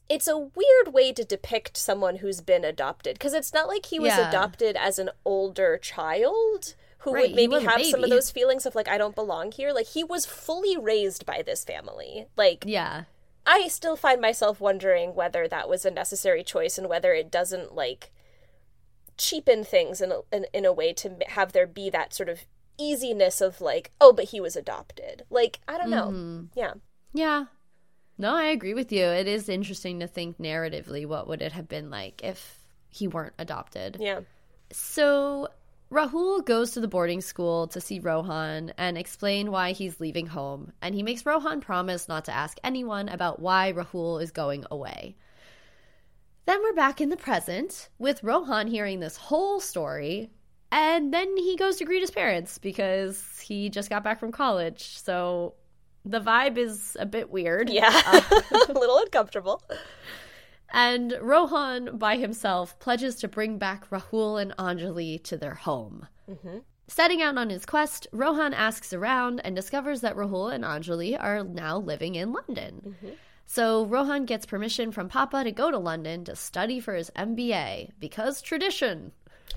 Speaker 2: it's a weird way to depict someone who's been adopted, because it's not like he was adopted as an older child who would maybe have some of those feelings of, like, I don't belong here. Like, he was fully raised by this family. Like, I still find myself wondering whether that was a necessary choice and whether it doesn't, like, cheapen things in a way to have there be that sort of easiness of, like, oh, but he was adopted. Like, I don't know.
Speaker 1: Yeah. No, I agree with you. It is interesting to think narratively what would it have been like if he weren't adopted.
Speaker 2: Yeah.
Speaker 1: So Rahul goes to the boarding school to see Rohan and explain why he's leaving home, and he makes Rohan promise not to ask anyone about why Rahul is going away. Then we're back in the present with Rohan hearing this whole story, and then he goes to greet his parents because he just got back from college, so the vibe is a bit weird.
Speaker 2: Yeah, a little uncomfortable.
Speaker 1: And Rohan, by himself, pledges to bring back Rahul and Anjali to their home. Mm-hmm. Setting out on his quest, Rohan asks around and discovers that Rahul and Anjali are now living in London. Mm-hmm. So Rohan gets permission from Papa to go to London to study for his MBA, because tradition.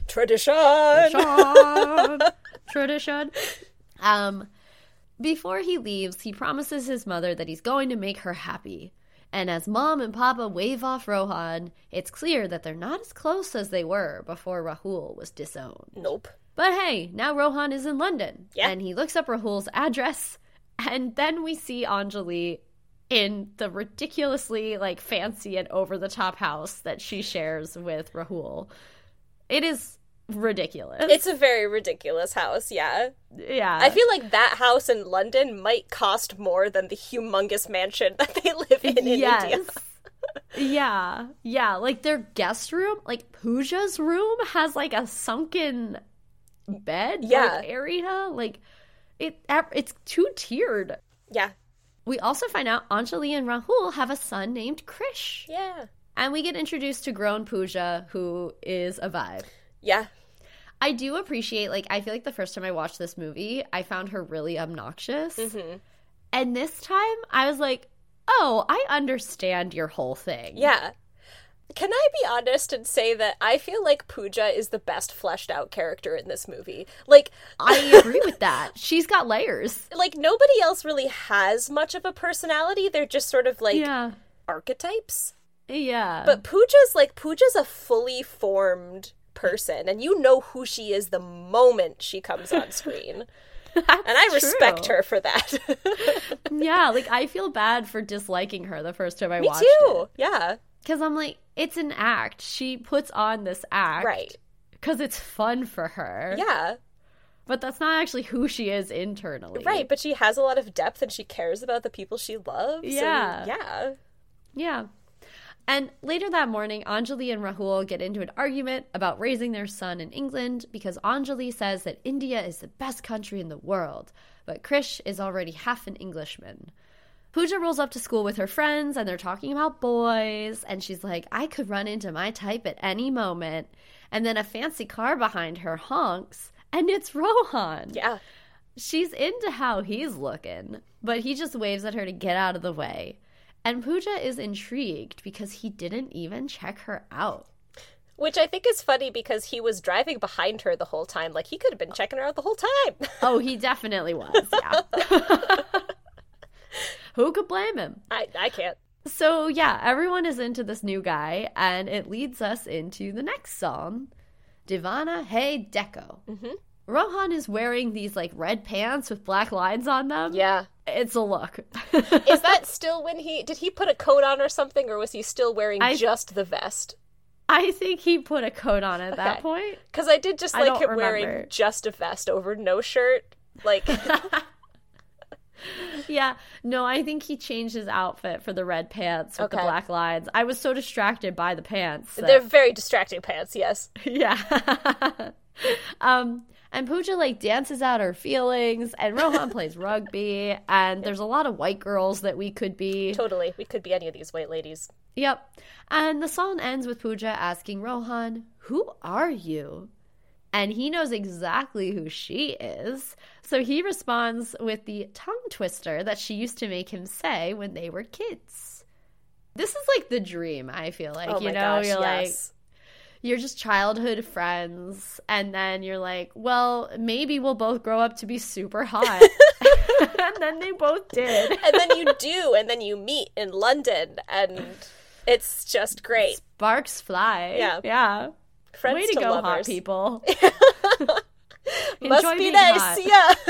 Speaker 1: Tradition. Before he leaves, he promises his mother that he's going to make her happy. And as Mom and Papa wave off Rohan, it's clear that they're not as close as they were before Rahul was disowned.
Speaker 2: Nope.
Speaker 1: But hey, now Rohan is in London. Yeah. And he looks up Rahul's address, and then we see Anjali in the ridiculously, like, fancy and over-the-top house that she shares with Rahul. It is ridiculous.
Speaker 2: It's a very ridiculous house, yeah.
Speaker 1: Yeah.
Speaker 2: I feel like that house in London might cost more than the humongous mansion that they live in India.
Speaker 1: Yeah, like their guest room, like Pooja's room, has like a sunken bed like, area. Like, it's two-tiered.
Speaker 2: Yeah.
Speaker 1: We also find out Anjali and Rahul have a son named Krish.
Speaker 2: Yeah.
Speaker 1: And we get introduced to grown Pooja, who is a vibe.
Speaker 2: Yeah.
Speaker 1: I do appreciate, like, I feel like the first time I watched this movie, I found her really obnoxious. Mm-hmm. And this time, I was like, oh, I understand your whole thing.
Speaker 2: Yeah. Can I be honest and say that I feel like Pooja is the best fleshed out character in this movie? Like,
Speaker 1: I agree with that. She's got layers.
Speaker 2: Like, nobody else really has much of a personality. They're just sort of, like, archetypes.
Speaker 1: Yeah.
Speaker 2: But Pooja's a fully formed person, and you know who she is the moment she comes on screen. And I respect her for that.
Speaker 1: Yeah, like, I feel bad for disliking her the first time I watched it.
Speaker 2: Me too, yeah.
Speaker 1: Because I'm like, it's an act. She puts on this act.
Speaker 2: Right.
Speaker 1: Because it's fun for her.
Speaker 2: Yeah.
Speaker 1: But that's not actually who she is internally.
Speaker 2: Right, but she has a lot of depth and she cares about the people she loves.
Speaker 1: Yeah.
Speaker 2: And
Speaker 1: yeah. And later that morning, Anjali and Rahul get into an argument about raising their son in England because Anjali says that India is the best country in the world, but Krish is already half an Englishman. Pooja rolls up to school with her friends, and they're talking about boys, and she's like, I could run into my type at any moment. And then a fancy car behind her honks, and it's Rohan.
Speaker 2: Yeah.
Speaker 1: She's into how he's looking, but he just waves at her to get out of the way. And Pooja is intrigued because he didn't even check her out.
Speaker 2: Which I think is funny because he was driving behind her the whole time. Like, he could have been checking her out the whole time.
Speaker 1: Oh, he definitely was, yeah. Who could blame him?
Speaker 2: I can't.
Speaker 1: So, yeah, everyone is into this new guy, and it leads us into the next song, Divana Hai Dekho. Mm-hmm. Rohan is wearing these, like, red pants with black lines on them.
Speaker 2: Yeah.
Speaker 1: It's a look.
Speaker 2: Is that still when did he put a coat on or something, or was he still wearing just the vest?
Speaker 1: I think he put a coat on at that point.
Speaker 2: Because I did just like him wearing just a vest over no shirt. Like...
Speaker 1: Yeah, no, I think he changed his outfit for the red pants with the black lines. I was so distracted by the pants.
Speaker 2: They're very distracting pants, yes.
Speaker 1: Yeah. And Pooja, like, dances out her feelings, and Rohan plays rugby, and there's a lot of white girls that we could be.
Speaker 2: Totally. We could be any of these white ladies.
Speaker 1: Yep. And the song ends with Pooja asking Rohan, who are you? And he knows exactly who she is. So he responds with the tongue twister that she used to make him say when they were kids. This is like the dream, I feel like.
Speaker 2: Oh
Speaker 1: you
Speaker 2: my
Speaker 1: know,
Speaker 2: gosh,
Speaker 1: you're
Speaker 2: yes.
Speaker 1: like, you're just childhood friends, and then you're like, well, maybe we'll both grow up to be super hot. And then they both did.
Speaker 2: And then you do, and then you meet in London, and it's just great.
Speaker 1: Sparks fly.
Speaker 2: Yeah.
Speaker 1: Yeah.
Speaker 2: Friends
Speaker 1: Way to
Speaker 2: to
Speaker 1: go,
Speaker 2: lovers.
Speaker 1: hot people.
Speaker 2: Must
Speaker 1: Enjoy
Speaker 2: be
Speaker 1: being
Speaker 2: nice,
Speaker 1: hot.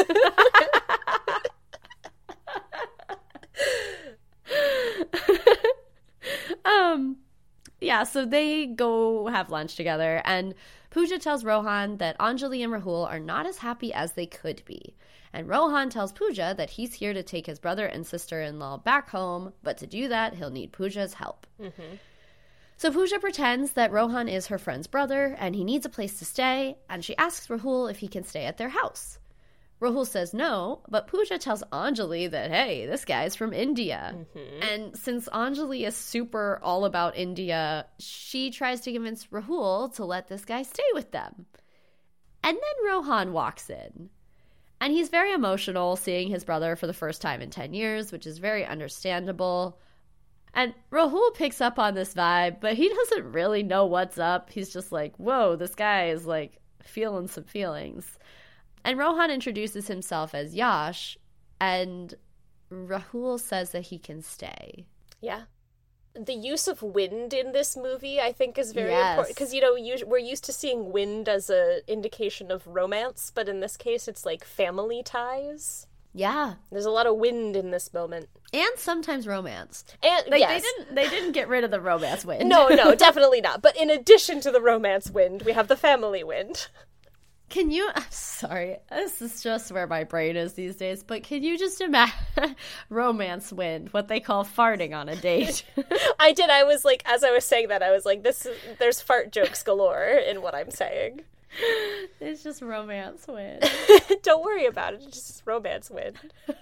Speaker 2: yeah.
Speaker 1: Yeah, so they go have lunch together, and Pooja tells Rohan that Anjali and Rahul are not as happy as they could be. And Rohan tells Pooja that he's here to take his brother and sister-in-law back home, but to do that, he'll need Pooja's help. Mm-hmm. So Pooja pretends that Rohan is her friend's brother, and he needs a place to stay, and she asks Rahul if he can stay at their house. Rahul says no, but Pooja tells Anjali that, hey, this guy's from India. Mm-hmm. And since Anjali is super all about India, she tries to convince Rahul to let this guy stay with them. And then Rohan walks in. And he's very emotional seeing his brother for the first time in 10 years, which is very understandable. And Rahul picks up on this vibe, but he doesn't really know what's up. He's just like, whoa, this guy is like feeling some feelings. And Rohan introduces himself as Yash, and Rahul says that he can stay.
Speaker 2: Yeah. The use of wind in this movie, I think, is very important. Because, you know, we're used to seeing wind as an indication of romance, but in this case, it's like family ties.
Speaker 1: Yeah.
Speaker 2: There's a lot of wind in this moment.
Speaker 1: And sometimes romance.
Speaker 2: And
Speaker 1: like,
Speaker 2: yes.
Speaker 1: They didn't get rid of the romance wind.
Speaker 2: No, definitely not. But in addition to the romance wind, we have the family wind.
Speaker 1: I'm sorry, this is just where my brain is these days, but can you just imagine romance wind, what they call farting on a date?
Speaker 2: I did. I was like, as I was saying that, I was like, there's fart jokes galore in what I'm saying.
Speaker 1: It's just romance wind.
Speaker 2: Don't worry about it. It's just romance wind.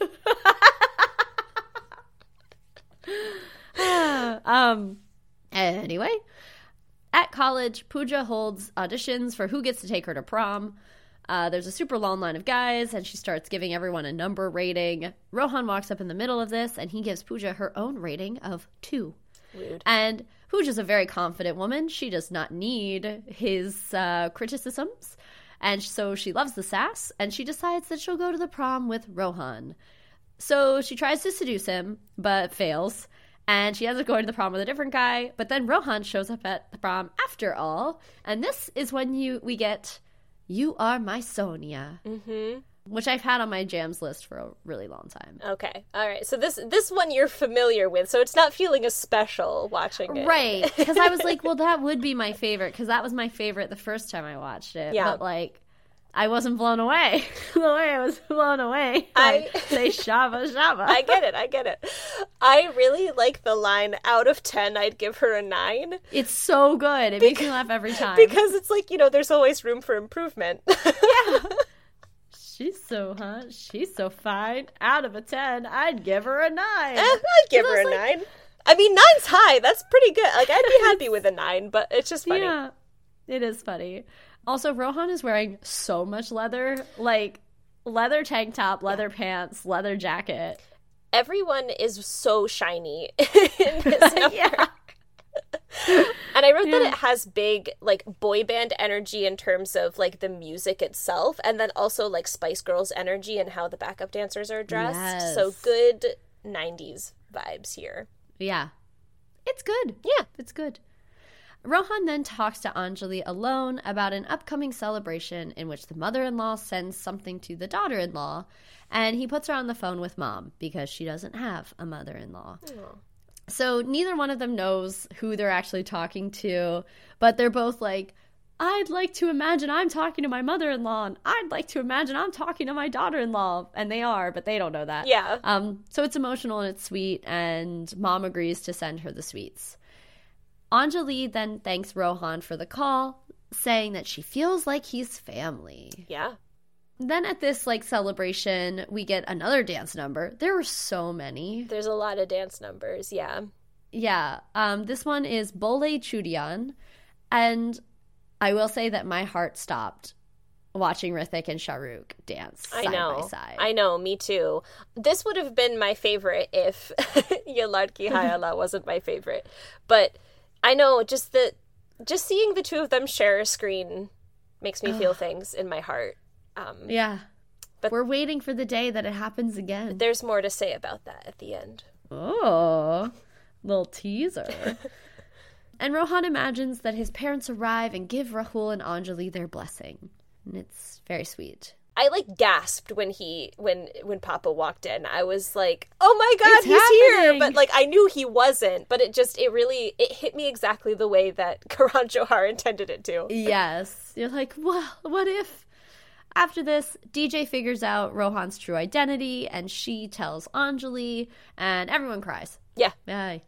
Speaker 1: Anyway, at college, Pooja holds auditions for who gets to take her to prom. There's a super long line of guys, and she starts giving everyone a number rating. Rohan walks up in the middle of this, and he gives Pooja her own rating of 2.
Speaker 2: Weird.
Speaker 1: And Pooja's a very confident woman. She does not need his criticisms. And so she loves the sass, and she decides that she'll go to the prom with Rohan. So she tries to seduce him, but fails. And she ends up going to the prom with a different guy. But then Rohan shows up at the prom after all. And this is when we get You Are My Sonia. Mm-hmm. Which I've had on my jams list for a really long time.
Speaker 2: Okay. All right. So this one you're familiar with. So it's not feeling as special watching it.
Speaker 1: Right. Because I was like, well, that would be my favorite. Because that was my favorite the first time I watched it.
Speaker 2: Yeah.
Speaker 1: But, like, I wasn't blown away. The way I was blown away. I say Shava Shava.
Speaker 2: I get it. I really like the line, out of 10, I'd give her a 9.
Speaker 1: It's so good. It makes me laugh every time.
Speaker 2: Because it's like, there's always room for improvement.
Speaker 1: Yeah. She's so hot. She's so fine. Out of a 10, I'd give her a 9.
Speaker 2: I'd give her a 9. I mean, 9's high. That's pretty good. Like, I'd be happy with a 9, but it's just funny.
Speaker 1: Yeah, it is funny. Also, Rohan is wearing so much leather. Like, leather tank top, leather pants, leather jacket.
Speaker 2: Everyone is so shiny in this number.
Speaker 1: Yeah.
Speaker 2: And I wrote that it has big, like, boy band energy in terms of, like, the music itself, and then also, like, Spice Girls energy and how the backup dancers are dressed.
Speaker 1: Yes.
Speaker 2: So good 90s vibes here.
Speaker 1: Yeah. It's good.
Speaker 2: Yeah.
Speaker 1: It's good. Rohan then talks to Anjali alone about an upcoming celebration in which the mother-in-law sends something to the daughter-in-law, and he puts her on the phone with mom because she doesn't have a mother-in-law. Aww. So neither one of them knows who they're actually talking to, but they're both like, I'd like to imagine I'm talking to my mother-in-law, and I'd like to imagine I'm talking to my daughter-in-law. And they are, but they don't know that.
Speaker 2: Yeah.
Speaker 1: So it's emotional and it's sweet, and mom agrees to send her the sweets. Anjali then thanks Rohan for the call, saying that she feels like he's family.
Speaker 2: Yeah.
Speaker 1: Then at this, like, celebration, we get another dance number. There were so many.
Speaker 2: There's a lot of dance numbers, yeah.
Speaker 1: Yeah. This one is Bole Chudian, and I will say that my heart stopped watching Hrithik and Shahrukh dance side by side.
Speaker 2: I know, me too. This would have been my favorite if Ye Ladki Hai Allah wasn't my favorite. But I know, just seeing the two of them share a screen makes me feel things in my heart.
Speaker 1: Yeah. But we're waiting for the day that it happens again.
Speaker 2: There's more to say about that at the end.
Speaker 1: Oh, little teaser. And Rohan imagines that his parents arrive and give Rahul and Anjali their blessing. And it's very sweet.
Speaker 2: I gasped when Papa walked in. I was like, "Oh my God, he's here!" But I knew he wasn't. But it hit me exactly the way that Karan Johar intended it to.
Speaker 1: Yes, you're like, well, what if? After this, DJ figures out Rohan's true identity, and she tells Anjali, and everyone cries.
Speaker 2: Yeah.
Speaker 1: Yay.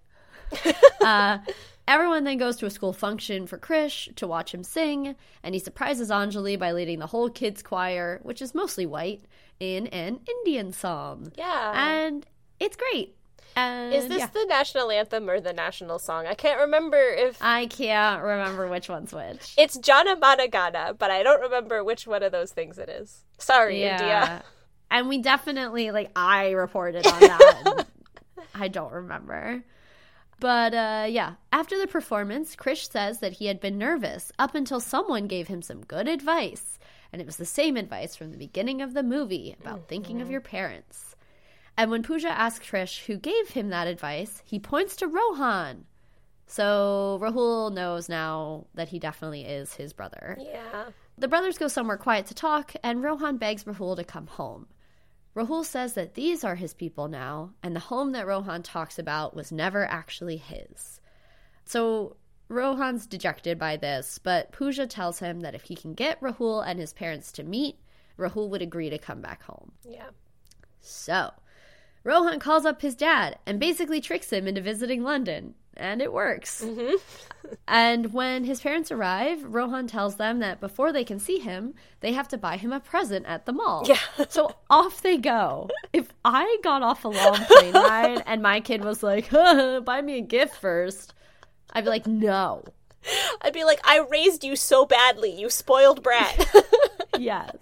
Speaker 1: Everyone then goes to a school function for Krish to watch him sing, and he surprises Anjali by leading the whole kids' choir, which is mostly white, in an Indian song.
Speaker 2: Yeah.
Speaker 1: And it's great. And
Speaker 2: is this the national anthem or the national song? I can't remember
Speaker 1: I can't remember which one's which.
Speaker 2: It's Jana Mana Gana, but I don't remember which one of those things it is. Sorry, India.
Speaker 1: And we definitely, I reported on that. I don't remember. But, after the performance, Krish says that he had been nervous up until someone gave him some good advice. And it was the same advice from the beginning of the movie about thinking of your parents. And when Pooja asks Krish who gave him that advice, he points to Rohan. So Rahul knows now that he definitely is his brother.
Speaker 2: Yeah.
Speaker 1: The brothers go somewhere quiet to talk, and Rohan begs Rahul to come home. Rahul says that these are his people now, and the home that Rohan talks about was never actually his. So Rohan's dejected by this, but Pooja tells him that if he can get Rahul and his parents to meet, Rahul would agree to come back home.
Speaker 2: Yeah.
Speaker 1: So Rohan calls up his dad and basically tricks him into visiting London, and it works.
Speaker 2: Mm-hmm.
Speaker 1: And when his parents arrive, Rohan tells them that before they can see him, they have to buy him a present at the mall.
Speaker 2: Yeah.
Speaker 1: So off they go. If I got off a long plane ride and my kid was like, buy me a gift first, I'd be like, no.
Speaker 2: I'd be like, I raised you so badly, you spoiled brat.
Speaker 1: Yes.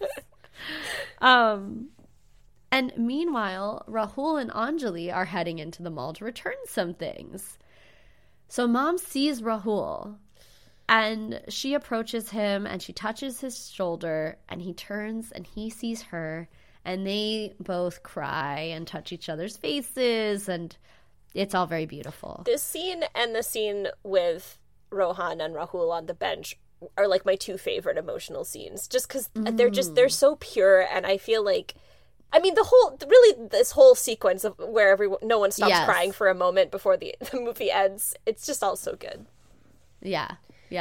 Speaker 1: And meanwhile, Rahul and Anjali are heading into the mall to return some things. So Mom sees Rahul, and she approaches him, and she touches his shoulder, and he turns, and he sees her, and they both cry and touch each other's faces, and it's all very beautiful.
Speaker 2: This scene and the scene with Rohan and Rahul on the bench are my two favorite emotional scenes, just because they're so pure, and I feel like, I mean, this whole sequence of where no one stops crying for a moment before the movie ends, it's just all so good.
Speaker 1: Yeah.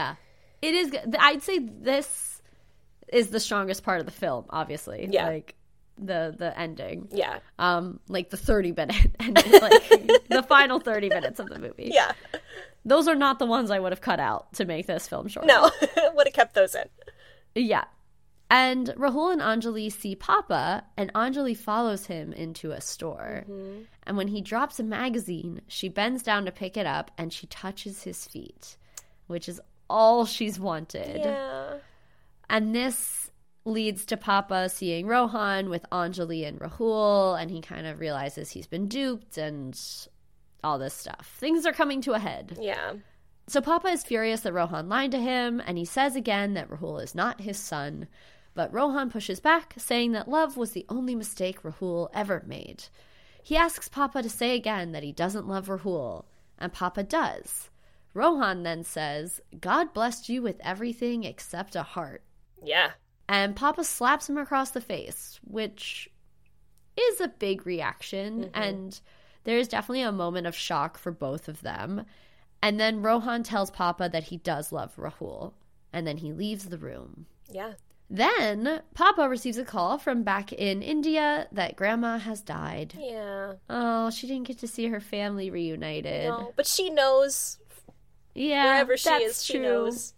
Speaker 1: It is good. I'd say this is the strongest part of the film, obviously.
Speaker 2: Yeah.
Speaker 1: The ending.
Speaker 2: Yeah.
Speaker 1: The 30-minute ending, the final 30 minutes of the movie.
Speaker 2: Yeah.
Speaker 1: Those are not the ones I would have cut out to make this film short.
Speaker 2: No, would have kept those in.
Speaker 1: Yeah. And Rahul and Anjali see Papa, and Anjali follows him into a store. Mm-hmm. And when he drops a magazine, she bends down to pick it up, and she touches his feet, which is all she's wanted.
Speaker 2: Yeah.
Speaker 1: And this leads to Papa seeing Rohan with Anjali and Rahul, and he kind of realizes he's been duped and all this stuff. Things are coming to a head.
Speaker 2: Yeah.
Speaker 1: So Papa is furious that Rohan lied to him, and he says again that Rahul is not his son. But Rohan pushes back, saying that love was the only mistake Rahul ever made. He asks Papa to say again that he doesn't love Rahul, and Papa does. Rohan then says, God blessed you with everything except a heart.
Speaker 2: Yeah.
Speaker 1: And Papa slaps him across the face, which is a big reaction, and there is definitely a moment of shock for both of them. And then Rohan tells Papa that he does love Rahul, and then he leaves the room.
Speaker 2: Yeah.
Speaker 1: Then Papa receives a call from back in India that Grandma has died.
Speaker 2: Yeah.
Speaker 1: Oh, she didn't get to see her family reunited.
Speaker 2: No, but she knows.
Speaker 1: Yeah,
Speaker 2: wherever she is,
Speaker 1: true.
Speaker 2: She knows.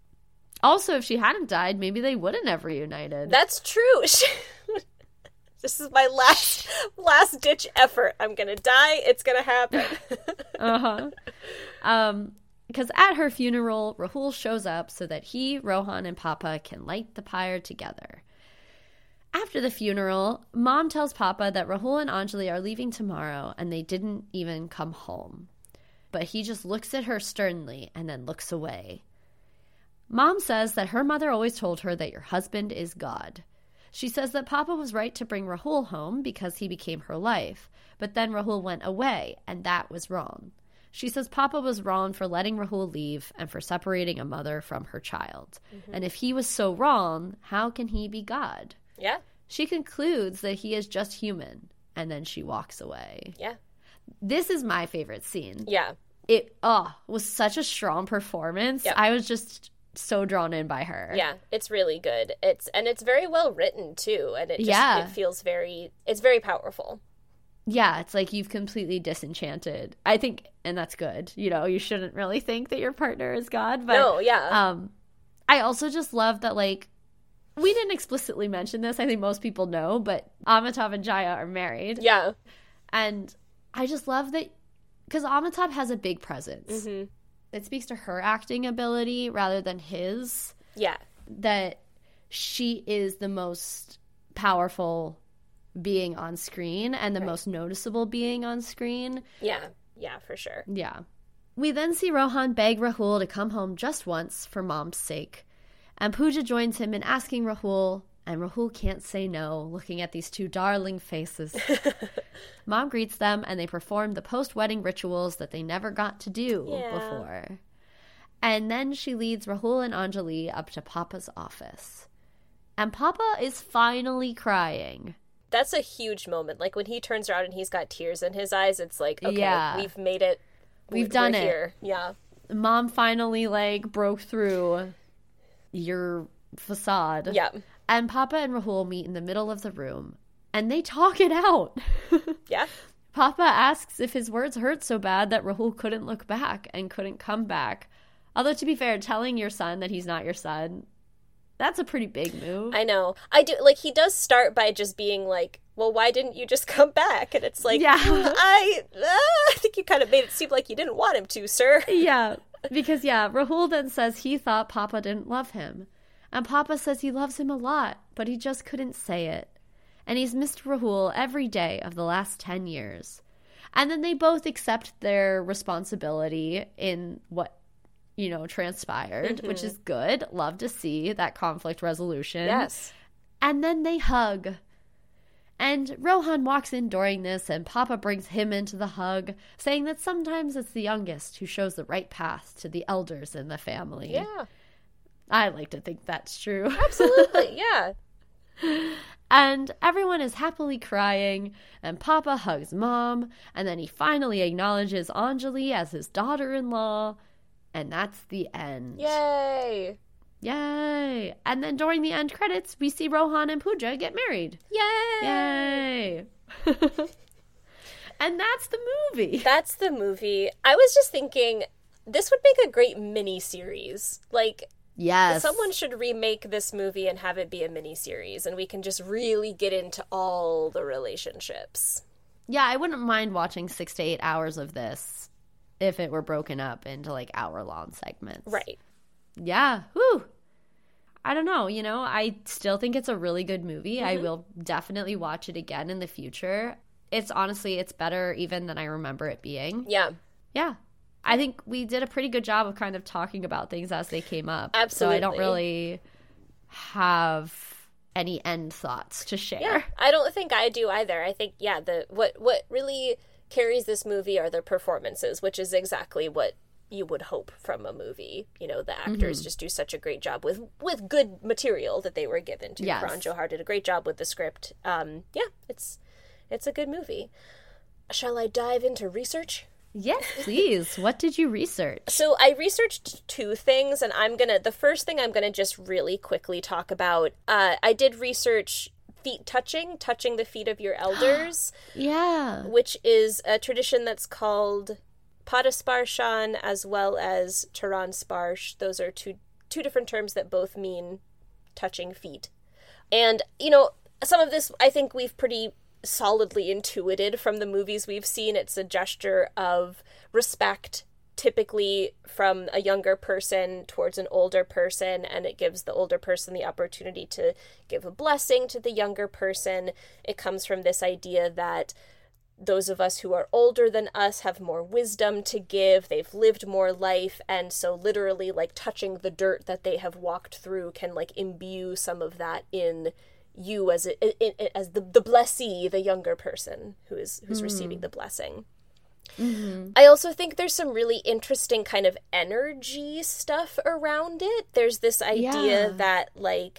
Speaker 1: Also, if she hadn't died, maybe they wouldn't have reunited.
Speaker 2: That's true. This is my last ditch effort. I'm gonna die. It's gonna happen.
Speaker 1: Because at her funeral, Rahul shows up so that he, Rohan, and Papa can light the pyre together. After the funeral, Mom tells Papa that Rahul and Anjali are leaving tomorrow and they didn't even come home. But he just looks at her sternly and then looks away. Mom says that her mother always told her that your husband is God. She says that Papa was right to bring Rahul home because he became her life, but then Rahul went away and that was wrong. She says Papa was wrong for letting Rahul leave and for separating a mother from her child. Mm-hmm. And if he was so wrong, how can he be God?
Speaker 2: Yeah.
Speaker 1: She concludes that he is just human, and then she walks away.
Speaker 2: Yeah. This
Speaker 1: is my favorite scene.
Speaker 2: Yeah.
Speaker 1: It was such a strong performance. Yep. I was just so drawn in by her.
Speaker 2: Yeah, it's really good. It's very well written too, and it feels it's very powerful.
Speaker 1: Yeah, it's like you've completely disenchanted. I think, and that's good. You know, you shouldn't really think that your partner is God, but
Speaker 2: no, yeah.
Speaker 1: I also just love that, like, we didn't explicitly mention this. I think most people know, but Amitabh and Jaya are married.
Speaker 2: Yeah.
Speaker 1: And I just love that because Amitabh has a big presence.
Speaker 2: Mm-hmm.
Speaker 1: It speaks to her acting ability rather than his.
Speaker 2: Yeah.
Speaker 1: That she is the most powerful being on screen and the most noticeable being on screen.
Speaker 2: Yeah. Yeah, for sure.
Speaker 1: Yeah. We then see Rohan beg Rahul to come home just once for Mom's sake. And Pooja joins him in asking Rahul, and Rahul can't say no, looking at these two darling faces. Mom greets them, and they perform the post-wedding rituals that they never got to do before. And then she leads Rahul and Anjali up to Papa's office. And Papa is finally crying.
Speaker 2: That's a huge moment. Like, when he turns around and he's got tears in his eyes, it's like, okay, we've made it.
Speaker 1: We've done it.
Speaker 2: Here. Yeah.
Speaker 1: Mom finally, like, broke through your facade.
Speaker 2: Yeah.
Speaker 1: And Papa and Rahul meet in the middle of the room, and they talk it out.
Speaker 2: Yeah.
Speaker 1: Papa asks if his words hurt so bad that Rahul couldn't look back and couldn't come back. Although, to be fair, telling your son that he's not your son, that's a pretty big move.
Speaker 2: I know. I do. Like, he does start by just being like, well, why didn't you just come back? And it's like, I think you kind of made it seem like you didn't want him to, sir.
Speaker 1: Yeah. Because, Rahul then says he thought Papa didn't love him. And Papa says he loves him a lot, but he just couldn't say it. And he's missed Rahul every day of the last 10 years. And then they both accept their responsibility in what, transpired, which is good. Love to see that conflict resolution.
Speaker 2: Yes.
Speaker 1: And then they hug. And Rohan walks in during this, and Papa brings him into the hug, saying that sometimes it's the youngest who shows the right path to the elders in the family.
Speaker 2: Yeah.
Speaker 1: I like to think that's true.
Speaker 2: Absolutely, yeah.
Speaker 1: And everyone is happily crying, and Papa hugs Mom, and then he finally acknowledges Anjali as his daughter-in-law, and that's the end.
Speaker 2: Yay!
Speaker 1: Yay! And then during the end credits, we see Rohan and Pooja get married.
Speaker 2: Yay!
Speaker 1: Yay! And that's the movie.
Speaker 2: That's the movie. I was just thinking, this would make a great mini-series. Like,
Speaker 1: yes,
Speaker 2: someone should remake this movie and have it be a mini-series, and we can just really get into all the relationships.
Speaker 1: Yeah, I wouldn't mind watching 6 to 8 hours of this if it were broken up into, like, hour-long segments.
Speaker 2: Right.
Speaker 1: Yeah. Whew. I don't know, I still think it's a really good movie. Mm-hmm. I will definitely watch it again in the future. It's better even than I remember it being.
Speaker 2: Yeah.
Speaker 1: Yeah. I think we did a pretty good job of kind of talking about things as they came up.
Speaker 2: Absolutely.
Speaker 1: So I don't really have any end thoughts to share.
Speaker 2: Yeah, I don't think I do either. I think, what really carries this movie are the performances, which is exactly what you would hope from a movie. The actors just do such a great job with good material that they were given to.
Speaker 1: Yes.
Speaker 2: Karan Johar did a great job with the script. It's a good movie. Shall I dive into research?
Speaker 1: Yes, please. What did you research?
Speaker 2: So I researched 2 things, and the first thing I'm gonna just really quickly talk about. I did research feet touching the feet of your elders.
Speaker 1: Yeah.
Speaker 2: Which is a tradition that's called Padasparshan as well as Charan Sparsh. Those are two different terms that both mean touching feet. And, some of this I think we've pretty solidly intuited from the movies we've seen. It's a gesture of respect typically from a younger person towards an older person, and it gives the older person the opportunity to give a blessing to the younger person. It comes from this idea that those of us who are older than us have more wisdom to give, they've lived more life, and so literally like touching the dirt that they have walked through can like imbue some of that in you as the blessee, the younger person who's receiving the blessing.
Speaker 1: Mm-hmm.
Speaker 2: I also think there's some really interesting kind of energy stuff around it. There's this idea that like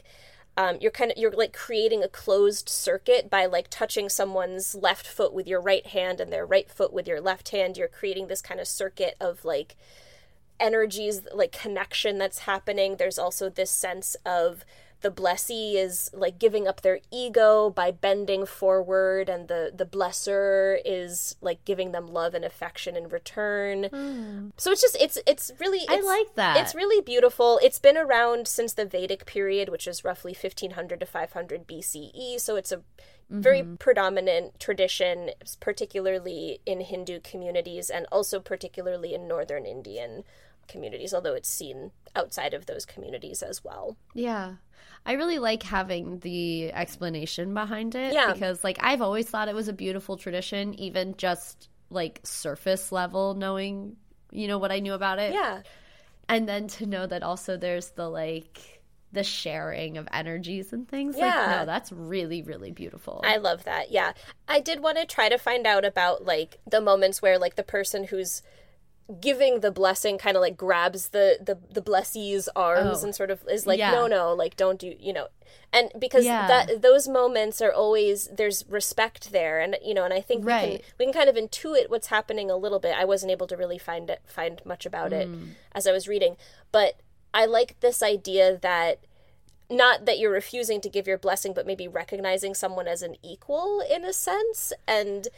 Speaker 2: you're like creating a closed circuit by like touching someone's left foot with your right hand and their right foot with your left hand. You're creating this kind of circuit of like energies, like connection that's happening. There's also this sense of the blessee is like giving up their ego by bending forward, and the blesser is like giving them love and affection in return. So it's just it's really
Speaker 1: I like that.
Speaker 2: It's really beautiful. It's been around since the Vedic period, which is roughly 1500 to 500 BCE. So it's a very predominant tradition, particularly in Hindu communities and also particularly in northern Indian communities, although it's seen outside of those communities as well.
Speaker 1: Yeah. I really like having the explanation behind it because like I've always thought it was a beautiful tradition, even just like surface level knowing, you know, what I knew about it.
Speaker 2: Yeah.
Speaker 1: And then to know that also there's the like the sharing of energies and things.
Speaker 2: Yeah.
Speaker 1: Like, no, that's really, really beautiful.
Speaker 2: I love that. Yeah. I did want to try to find out about like the moments where like the person who's giving the blessing kind of like grabs the blessee's arms and sort of is like, no, like don't do, you know, and because that those moments are always, there's respect there, and you know, and I think we can kind of intuit what's happening a little bit. I wasn't able to really find much about it as I was reading, but I like this idea that not that you're refusing to give your blessing, but maybe recognizing someone as an equal in a sense. And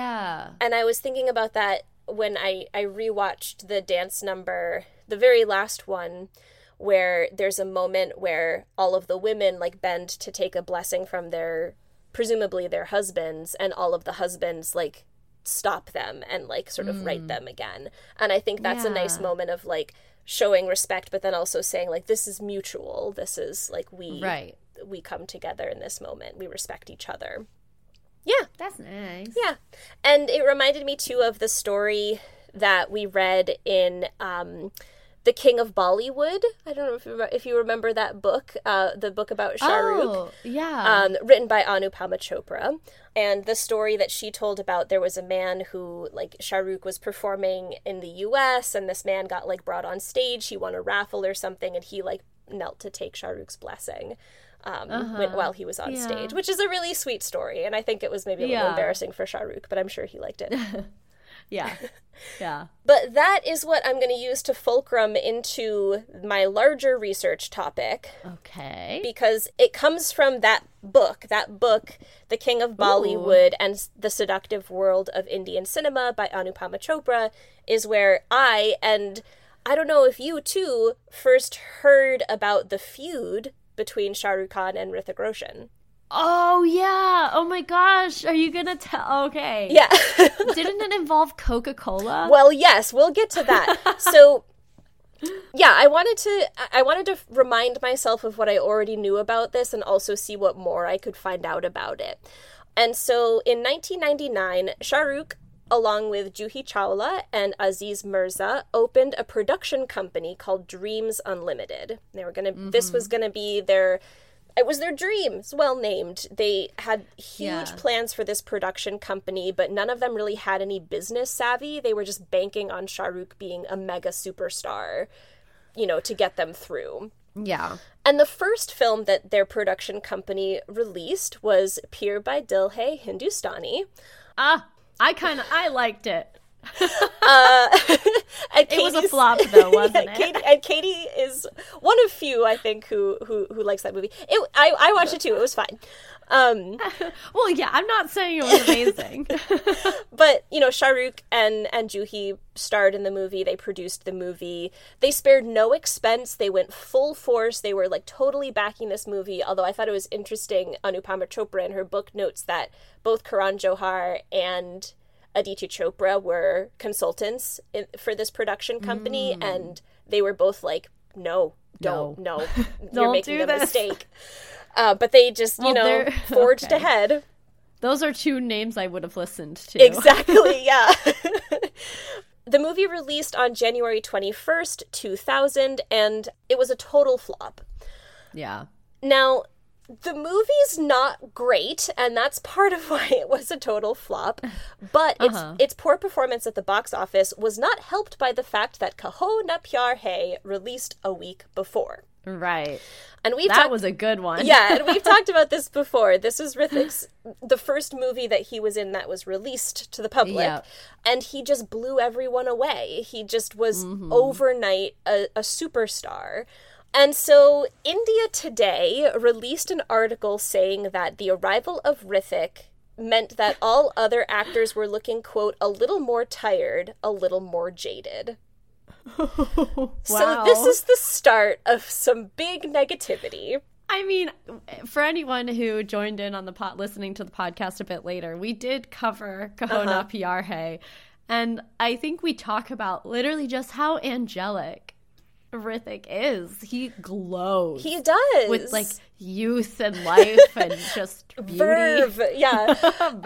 Speaker 2: I was thinking about that when I rewatched the dance number, the very last one, where there's a moment where all of the women like bend to take a blessing from presumably their husbands, and all of the husbands like stop them and like sort of right them again. And I think that's a nice moment of like showing respect, but then also saying like, this is mutual. This is like we come together in this moment. We respect each other. Yeah.
Speaker 1: That's nice.
Speaker 2: Yeah. And it reminded me, too, of the story that we read in The King of Bollywood. I don't know if you remember that book, the book about Shah Rukh. Written by Anupama Chopra. And the story that she told about, there was a man who, like, Shah Rukh was performing in the U.S., and this man got, like, brought on stage. He won a raffle or something, and he, like, knelt to take Shah Rukh's blessing. While he was on stage, which is a really sweet story, and I think it was maybe a little embarrassing for Shah Rukh, but I'm sure he liked it.
Speaker 1: Yeah.
Speaker 2: But that is what I'm going to use to fulcrum into my larger research topic.
Speaker 1: Okay.
Speaker 2: Because it comes from that book, The King of Bollywood and the Seductive World of Indian Cinema by Anupama Chopra, is where and I don't know if you too first heard about the feud between Shah Rukh Khan and Hrithik Roshan.
Speaker 1: Oh, yeah. Oh, my gosh. Are you going to tell? Okay.
Speaker 2: Yeah.
Speaker 1: Didn't it involve Coca-Cola?
Speaker 2: Well, yes. We'll get to that. So, yeah, I wanted to remind myself of what I already knew about this and also see what more I could find out about it. And so, in 1999, Shah Rukh, along with Juhi Chawla and Aziz Mirza, opened a production company called Dreams Unlimited. They were this was gonna be it was their dream. It's well named. They had huge plans for this production company, but none of them really had any business savvy. They were just banking on Shah Rukh being a mega superstar, you know, to get them through.
Speaker 1: Yeah.
Speaker 2: And the first film that their production company released was Pir Bhai Dil Hai Hindustani.
Speaker 1: I liked it.
Speaker 2: It
Speaker 1: was a flop, though, wasn't it?
Speaker 2: Katie is one of few, I think, who likes that movie. I watched it too. It was fine.
Speaker 1: Well, yeah, I'm not saying it was amazing.
Speaker 2: But, you know, Shah Rukh and Juhi starred in the movie. They produced the movie. They spared no expense. They went full force. They were, like, totally backing this movie. Although I thought it was interesting, Anupama Chopra in her book notes that both Karan Johar and Aditya Chopra were consultants for this production company, and they were both like, no, you're making a mistake. But they just, forged ahead.
Speaker 1: Those are two names I would have listened to.
Speaker 2: Exactly, yeah. The movie released on January 21st, 2000, and it was a total flop.
Speaker 1: Yeah.
Speaker 2: Now, the movie's not great, and that's part of why it was a total flop, but its poor performance at the box office was not helped by the fact that Kaho Na Pyar Hai released a week before.
Speaker 1: Right.
Speaker 2: And
Speaker 1: that was a good one.
Speaker 2: Yeah, and we've talked about this before. This was Hrithik's, the first movie that he was in that was released to the public, and he just blew everyone away. He just was overnight a superstar. And so India Today released an article saying that the arrival of Hrithik meant that all other actors were looking, quote, a little more tired, a little more jaded.
Speaker 1: Wow.
Speaker 2: So this is the start of some big negativity.
Speaker 1: I mean, for anyone who joined in on listening to the podcast a bit later, we did cover Kaho Na Pyar Hai, and I think we talk about literally just how angelic Hrithik is. He glows.
Speaker 2: He does.
Speaker 1: With, like, youth and life and just beauty.
Speaker 2: Verve, yeah.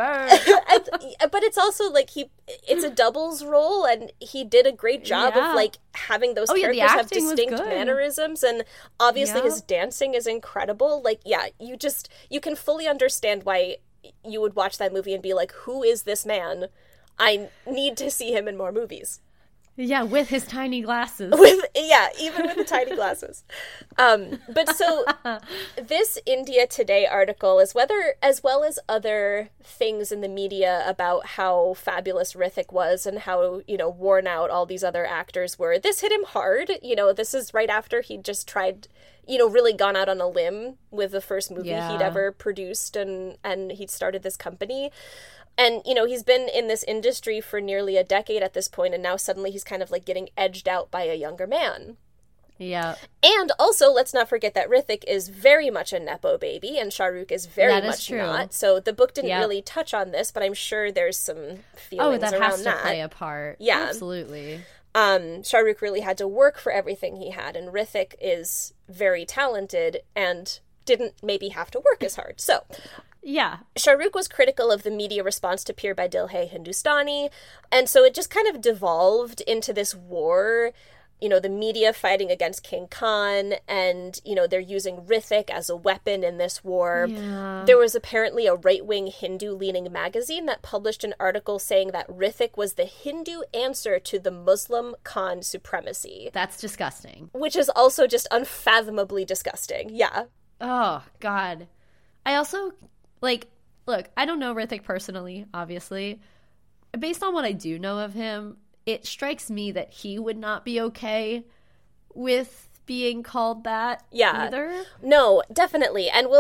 Speaker 1: Verve.
Speaker 2: But it's also, like, it's a doubles role, and he did a great job of, like, having those characters have distinct mannerisms, and obviously his dancing is incredible. Like, you can fully understand why you would watch that movie and be like, who is this man? I need to see him in more movies.
Speaker 1: Yeah, with his tiny glasses.
Speaker 2: Even with the tiny glasses. But so this India Today article, as well as other things in the media about how fabulous Hrithik was and how, worn out all these other actors were, this hit him hard. This is right after he just tried, really gone out on a limb with the first movie he'd ever produced, and he'd started this company. And, he's been in this industry for nearly a decade at this point, and now suddenly he's kind of, like, getting edged out by a younger man.
Speaker 1: Yeah.
Speaker 2: And also, let's not forget that Hrithik is very much a Nepo baby, and Shah Rukh is very much not. So the book didn't really touch on this, but I'm sure there's some feelings around that.
Speaker 1: Oh, that has to play a part.
Speaker 2: Yeah.
Speaker 1: Absolutely.
Speaker 2: Shah Rukh really had to work for everything he had, and Hrithik is very talented and didn't maybe have to work as hard. So...
Speaker 1: yeah.
Speaker 2: Shah Rukh was critical of the media response to Pir By Dil Hai Hindustani, and so it just kind of devolved into this war, the media fighting against King Khan, and, they're using Hrithik as a weapon in this war.
Speaker 1: Yeah.
Speaker 2: There was apparently a right-wing Hindu-leaning magazine that published an article saying that Hrithik was the Hindu answer to the Muslim Khan supremacy.
Speaker 1: That's disgusting.
Speaker 2: Which is also just unfathomably disgusting. Yeah.
Speaker 1: Oh, God. I also... look, I don't know Hrithik personally, obviously. Based on what I do know of him, it strikes me that he would not be okay with being called that either.
Speaker 2: No, definitely. And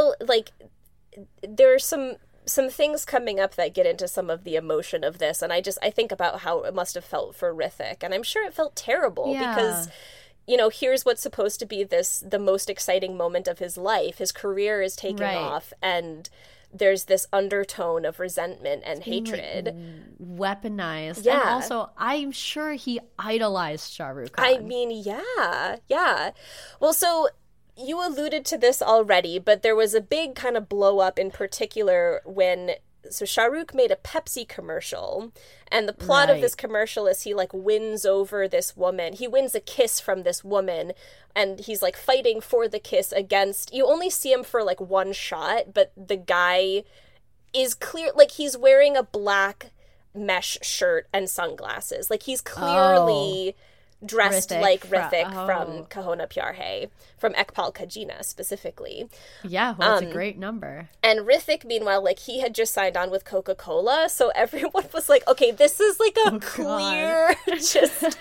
Speaker 2: there are some things coming up that get into some of the emotion of this, and I think about how it must have felt for Hrithik, and I'm sure it felt terrible because... here's what's supposed to be the most exciting moment of his life. His career is taking off, and there's this undertone of resentment and hatred.
Speaker 1: Weaponized.
Speaker 2: Yeah.
Speaker 1: And also, I'm sure he idolized Shah Rukh Khan.
Speaker 2: I mean, yeah. Well, so you alluded to this already, but there was a big kind of blow up in particular when... So Shah Rukh made a Pepsi commercial, and the plot of this commercial is he, wins over this woman. He wins a kiss from this woman, and he's, fighting for the kiss against... You only see him for, one shot, but the guy is clear... he's wearing a black mesh shirt and sunglasses. He's clearly... dressed like Hrithik from Kaho Na Pyar Hai, from Ekpal Khajina specifically.
Speaker 1: Yeah, well, it's a great number.
Speaker 2: And Hrithik, meanwhile, he had just signed on with Coca-Cola, so everyone was like, okay, this is a clear, just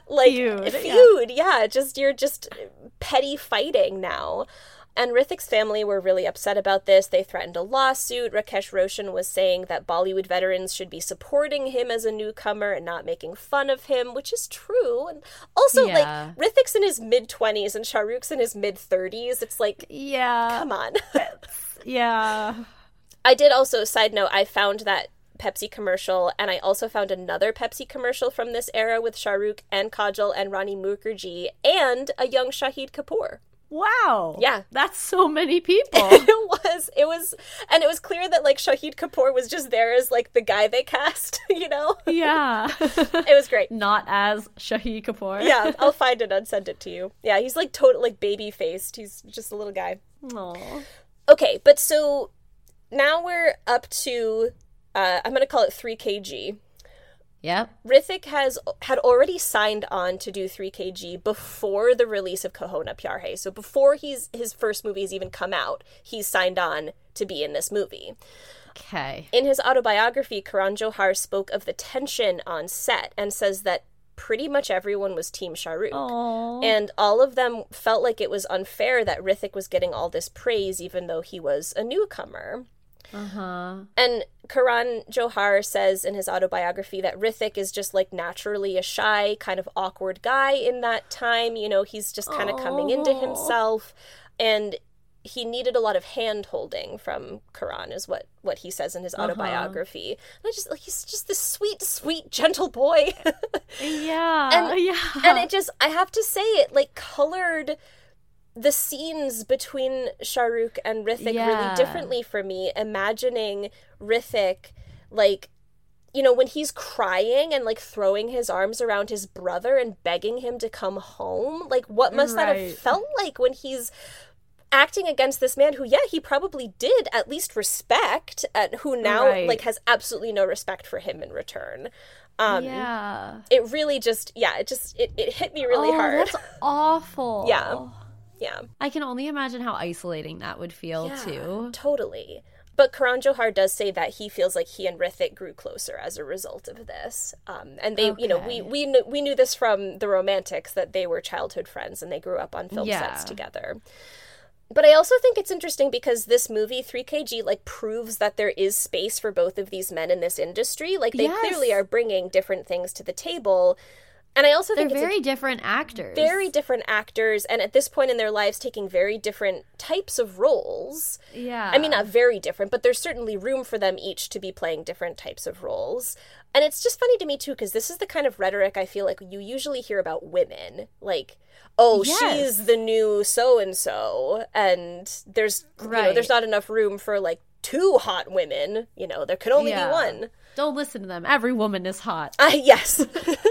Speaker 2: feud. Yeah, you're just petty fighting now. And Hrithik's family were really upset about this. They threatened a lawsuit. Rakesh Roshan was saying that Bollywood veterans should be supporting him as a newcomer and not making fun of him, which is true. And also, Hrithik's in his mid-20s and Shah Rukh's in his mid-30s. It's come on.
Speaker 1: Yeah.
Speaker 2: I did also, side note, I found that Pepsi commercial, and I also found another Pepsi commercial from this era with Shah Rukh and Kajol and Rani Mukherjee and a young Shahid Kapoor.
Speaker 1: Wow.
Speaker 2: Yeah.
Speaker 1: That's so many people.
Speaker 2: It was, and it was clear that, like, Shahid Kapoor was just there as, like, the guy they cast, you know?
Speaker 1: Yeah.
Speaker 2: It was great.
Speaker 1: Not as Shahid Kapoor.
Speaker 2: Yeah, I'll find it and send it to you. Yeah, he's, like, total, like, baby-faced. He's just a little guy.
Speaker 1: Aww.
Speaker 2: Okay, but so now we're up to, I'm going to call it 3KG.
Speaker 1: Yep.
Speaker 2: Hrithik had already signed on to do 3KG before the release of Kaho Na Pyar Hai. So before his first movie has even come out, he's signed on to be in this movie.
Speaker 1: Okay.
Speaker 2: In his autobiography, Karan Johar spoke of the tension on set and says that pretty much everyone was Team Shah Rukh.
Speaker 1: Aww.
Speaker 2: And all of them felt like it was unfair that Hrithik was getting all this praise even though he was a newcomer.
Speaker 1: Uh-huh.
Speaker 2: And Karan Johar says in his autobiography that Hrithik is just, like, naturally a shy, kind of awkward guy in that time. You know, he's just kind of coming into himself. And he needed a lot of hand-holding from Karan, is what he says in his autobiography. And I just, like, he's just this sweet, sweet, gentle boy.
Speaker 1: Yeah.
Speaker 2: And it just, I have to say, it, like, colored the scenes between Shah Rukh and Hrithik really differently for me, imagining Hrithik, like, you know, when he's crying and, like, throwing his arms around his brother and begging him to come home, like, what must that have felt like when he's acting against this man who, he probably did at least respect, and who now, like, has absolutely no respect for him in return. It really just, it hit me really hard.
Speaker 1: That's awful.
Speaker 2: Yeah.
Speaker 1: I can only imagine how isolating that would feel, too.
Speaker 2: Totally. But Karan Johar does say that he feels like he and Hrithik grew closer as a result of this. And they, you know, we knew this from the Romantics, that they were childhood friends and they grew up on film sets together. But I also think it's interesting because this movie, 3KG, like, proves that there is space for both of these men in this industry. Like, they clearly are bringing different things to the table. And I also think
Speaker 1: they're very different actors.
Speaker 2: Very different actors, and at this point in their lives taking very different types of roles.
Speaker 1: Yeah.
Speaker 2: I mean, not very different, but there's certainly room for them each to be playing different types of roles. And it's just funny to me, too, because this is the kind of rhetoric I feel like you usually hear about women. Like, oh, she's the new so-and-so, and there's, you know, there's not enough room for, like, 2 hot women. You know, there could only be 1.
Speaker 1: Don't listen to them. Every woman is hot.
Speaker 2: Yes.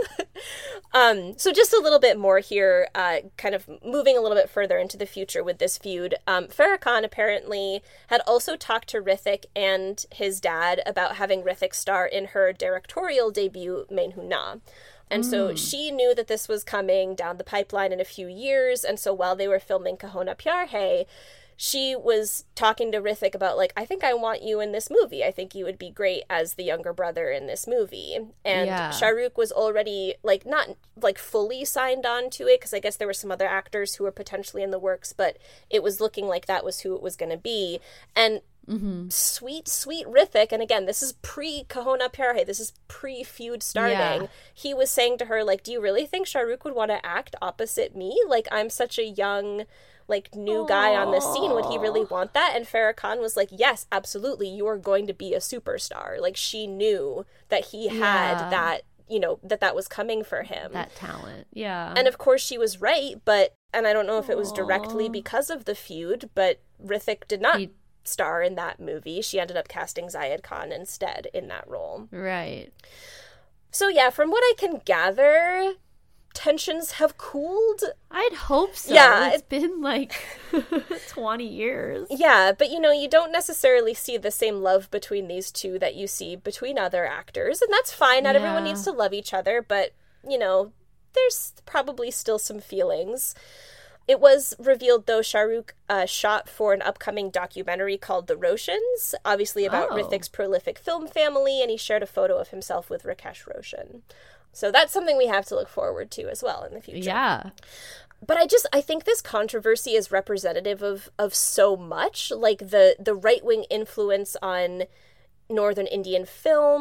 Speaker 2: So just a little bit more here, kind of moving a little bit further into the future with this feud. Farah Khan apparently had also talked to Hrithik and his dad about having Hrithik star in her directorial debut, Main Hoon Na. And so she knew that this was coming down the pipeline in a few years, and so while they were filming Kaho Na Pyar Hai, she was talking to Hrithik about, like, I think I want you in this movie. I think you would be great as the younger brother in this movie. And Shah Rukh was already, like, not, like, fully signed on to it, because I guess there were some other actors who were potentially in the works, but it was looking like that was who it was going to be. And sweet, sweet Hrithik, and again, this is pre-Kaho Na Pyar Hai, this is pre-feud starting, he was saying to her, like, do you really think Shah Rukh would want to act opposite me? Like, I'm such a young, like, new guy on the scene. Would he really want that? And Farah Khan was like, yes, absolutely, you are going to be a superstar. Like, she knew that he had that, you know, that was coming for him.
Speaker 1: That talent, yeah.
Speaker 2: And of course she was right, but, and I don't know if it was directly because of the feud, but Hrithik did not star in that movie. She ended up casting Zayed Khan instead in that role.
Speaker 1: Right.
Speaker 2: So yeah, from what I can gather, tensions have cooled.
Speaker 1: I'd hope so.
Speaker 2: Yeah.
Speaker 1: It's been like 20 years.
Speaker 2: Yeah, but you know, you don't necessarily see the same love between these two that you see between other actors, and that's fine. Not everyone needs to love each other, but, you know, there's probably still some feelings. It was revealed, though, Shah Rukh shot for an upcoming documentary called The Roshans, obviously about Hrithik's prolific film family, and he shared a photo of himself with Rakesh Roshan. So that's something we have to look forward to as well in the future.
Speaker 1: Yeah.
Speaker 2: But I think this controversy is representative of so much, like the right-wing influence on Northern Indian film,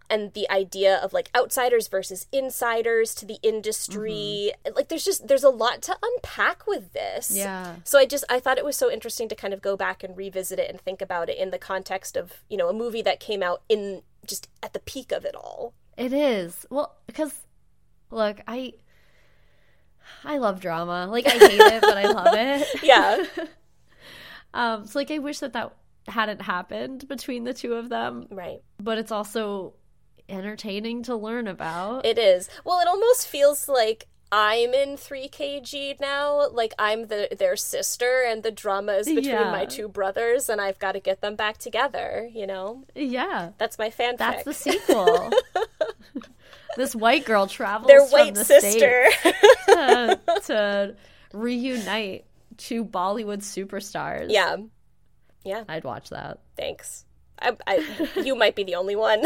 Speaker 2: and the idea of like outsiders versus insiders to the industry. Like there's a lot to unpack with this.
Speaker 1: Yeah.
Speaker 2: So I thought it was so interesting to kind of go back and revisit it and think about it in the context of, you know, a movie that came out in just at the peak of it all.
Speaker 1: It is. Well, because look, I love drama. Like, I hate it, but I love it.
Speaker 2: Yeah.
Speaker 1: So like I wish that hadn't happened between the two of them.
Speaker 2: Right.
Speaker 1: But it's also entertaining to learn about.
Speaker 2: It is. Well, it almost feels like I'm in 3KG now. Like I'm their sister, and the drama is between my two brothers, and I've got to get them back together, you know?
Speaker 1: Yeah.
Speaker 2: That's my fanfic.
Speaker 1: That's the sequel. This white girl travels
Speaker 2: their
Speaker 1: from
Speaker 2: white
Speaker 1: the
Speaker 2: sister
Speaker 1: States to reunite two Bollywood superstars.
Speaker 2: Yeah. Yeah.
Speaker 1: I'd watch that.
Speaker 2: Thanks. You might be the only one.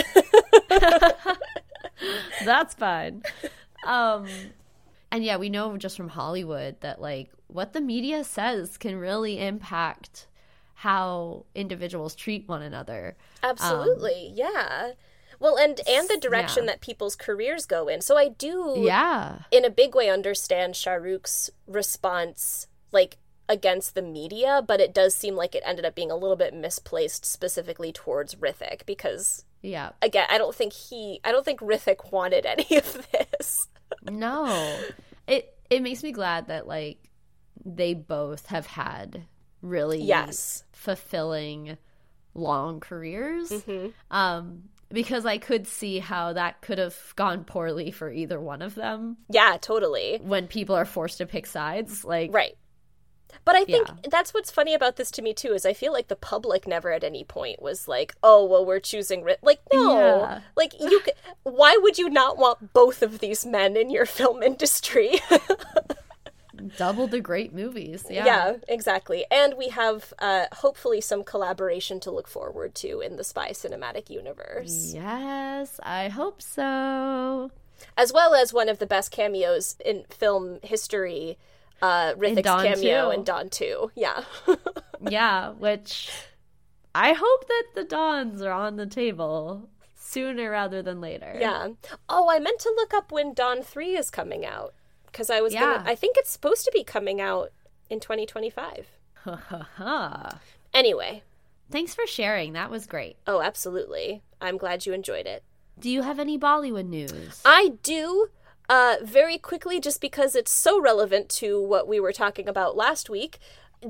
Speaker 1: That's fine. And yeah, we know just from Hollywood that like what the media says can really impact how individuals treat one another.
Speaker 2: Absolutely. Yeah. Well, and the direction that people's careers go in. So I do, in a big way, understand Shah Rukh's response, like, against the media, but it does seem like it ended up being a little bit misplaced specifically towards Hrithik, because, again, I don't think Hrithik wanted any of this.
Speaker 1: No. It makes me glad that, like, they both have had really fulfilling long careers. Because I could see how that could have gone poorly for either one of them.
Speaker 2: Yeah, totally.
Speaker 1: When people are forced to pick sides. Like,
Speaker 2: right. But I think that's what's funny about this to me, too, is I feel like the public never at any point was like, oh, well, we're choosing... Like, no. Yeah. Like, why would you not want both of these men in your film industry?
Speaker 1: Double the great movies.
Speaker 2: Yeah, exactly. And we have hopefully some collaboration to look forward to in the Spy cinematic universe.
Speaker 1: Yes, I hope so.
Speaker 2: As well as one of the best cameos in film history, Hrithik's cameo in Dawn 2. Yeah.
Speaker 1: Yeah, which I hope that the Dawns are on the table sooner rather than later.
Speaker 2: Yeah. Oh, I meant to look up when Dawn 3 is coming out. Because I think it's supposed to be coming out in 2025. Anyway.
Speaker 1: Thanks for sharing. That was great.
Speaker 2: Oh, absolutely. I'm glad you enjoyed it.
Speaker 1: Do you have any Bollywood news?
Speaker 2: I do. Very quickly, just because it's so relevant to what we were talking about last week.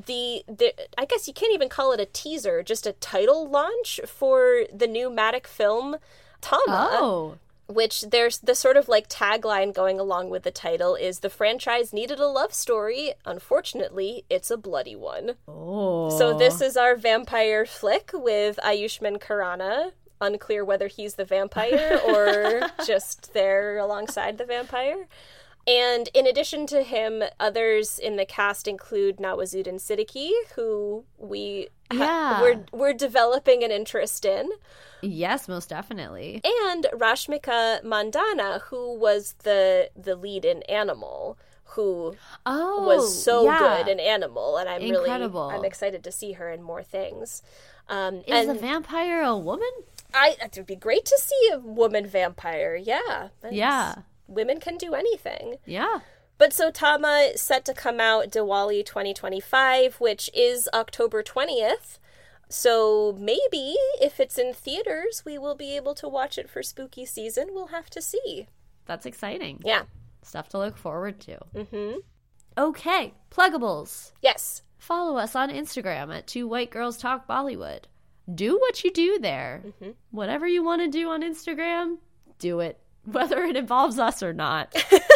Speaker 2: I guess you can't even call it a teaser, just a title launch for the new Matic film, Tama.
Speaker 1: Oh.
Speaker 2: Which there's the sort of like tagline going along with the title is the franchise needed a love story. Unfortunately, it's a bloody one.
Speaker 1: Oh.
Speaker 2: So this is our vampire flick with Ayushmann Khurrana. Unclear whether he's the vampire or just there alongside the vampire. And in addition to him, others in the cast include Nawazuddin Siddiqui, who we're developing an interest in.
Speaker 1: Yes, most definitely.
Speaker 2: And Rashmika Mandanna, who was the lead in Animal, who was so good in Animal, and I'm excited to see her in more things.
Speaker 1: Is a vampire a woman?
Speaker 2: It would be great to see a woman vampire. Yeah.
Speaker 1: Yeah.
Speaker 2: Women can do anything.
Speaker 1: Yeah.
Speaker 2: But so Tama is set to come out Diwali 2025, which is October 20th. So maybe if it's in theaters, we will be able to watch it for spooky season. We'll have to see.
Speaker 1: That's exciting.
Speaker 2: Yeah.
Speaker 1: Stuff to look forward to.
Speaker 2: Mm-hmm.
Speaker 1: Okay. Pluggables.
Speaker 2: Yes.
Speaker 1: Follow us on Instagram at 2 White Girls Talk Bollywood. Do what you do there.
Speaker 2: Mm-hmm.
Speaker 1: Whatever you want to do on Instagram, do it. Whether it involves us or not.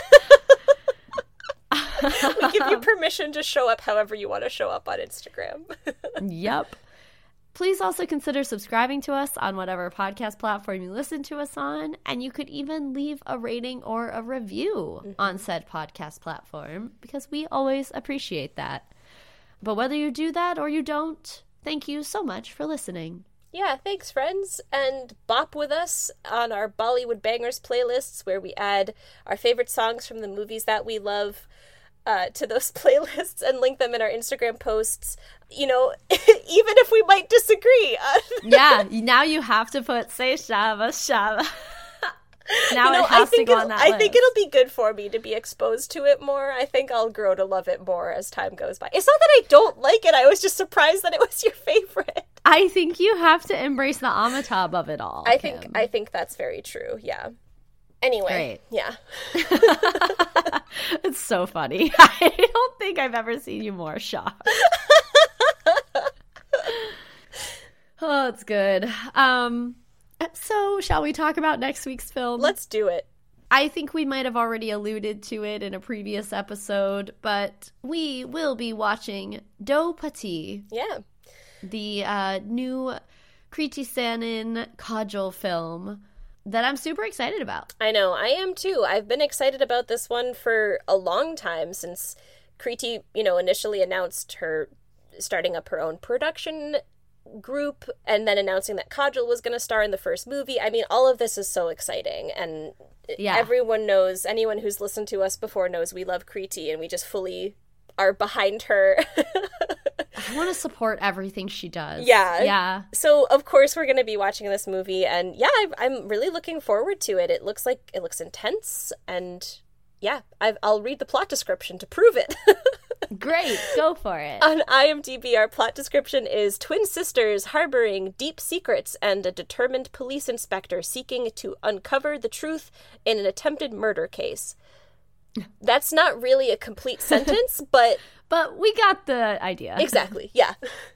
Speaker 2: We give you permission to show up however you want to show up on Instagram.
Speaker 1: Yep. Please also consider subscribing to us on whatever podcast platform you listen to us on, and you could even leave a rating or a review on said podcast platform, because we always appreciate that. But whether you do that or you don't, thank you so much for listening.
Speaker 2: Yeah, thanks, friends. And bop with us on our Bollywood Bangers playlists, where we add our favorite songs from the movies that we love. to those playlists and link them in our Instagram posts, you know, even if we might disagree.
Speaker 1: Yeah, now you have to put Say Shava Shava. Now it has to go on that list.
Speaker 2: I think it'll be good for me to be exposed to it more. I think I'll grow to love it more as time goes by. It's not that I don't like it. I was just surprised that it was your favorite.
Speaker 1: I think you have to embrace the Amitabh of it all.
Speaker 2: I think that's very true. Yeah. Anyway,
Speaker 1: Great.
Speaker 2: Yeah.
Speaker 1: It's so funny. I don't think I've ever seen you more shocked. Oh, it's good. So, shall we talk about next week's film?
Speaker 2: Let's do it.
Speaker 1: I think we might have already alluded to it in a previous episode, but we will be watching Do Pati.
Speaker 2: Yeah.
Speaker 1: The new Kriti Sanon Kajol film that I'm super excited about.
Speaker 2: I know, I am too. I've been excited about this one for a long time since Kriti, you know, initially announced her starting up her own production group and then announcing that Kajol was going to star in the first movie. I mean, all of this is so exciting, and everyone knows, anyone who's listened to us before knows we love Kriti and we just fully are behind her.
Speaker 1: I want to support everything she does.
Speaker 2: Yeah. So, of course, we're going to be watching this movie, and yeah, I'm really looking forward to it. It looks intense, and yeah, I'll read the plot description to prove it.
Speaker 1: Great, go for it.
Speaker 2: On IMDb, our plot description is twin sisters harboring deep secrets and a determined police inspector seeking to uncover the truth in an attempted murder case. That's not really a complete sentence, but...
Speaker 1: But we got the idea.
Speaker 2: Exactly, yeah.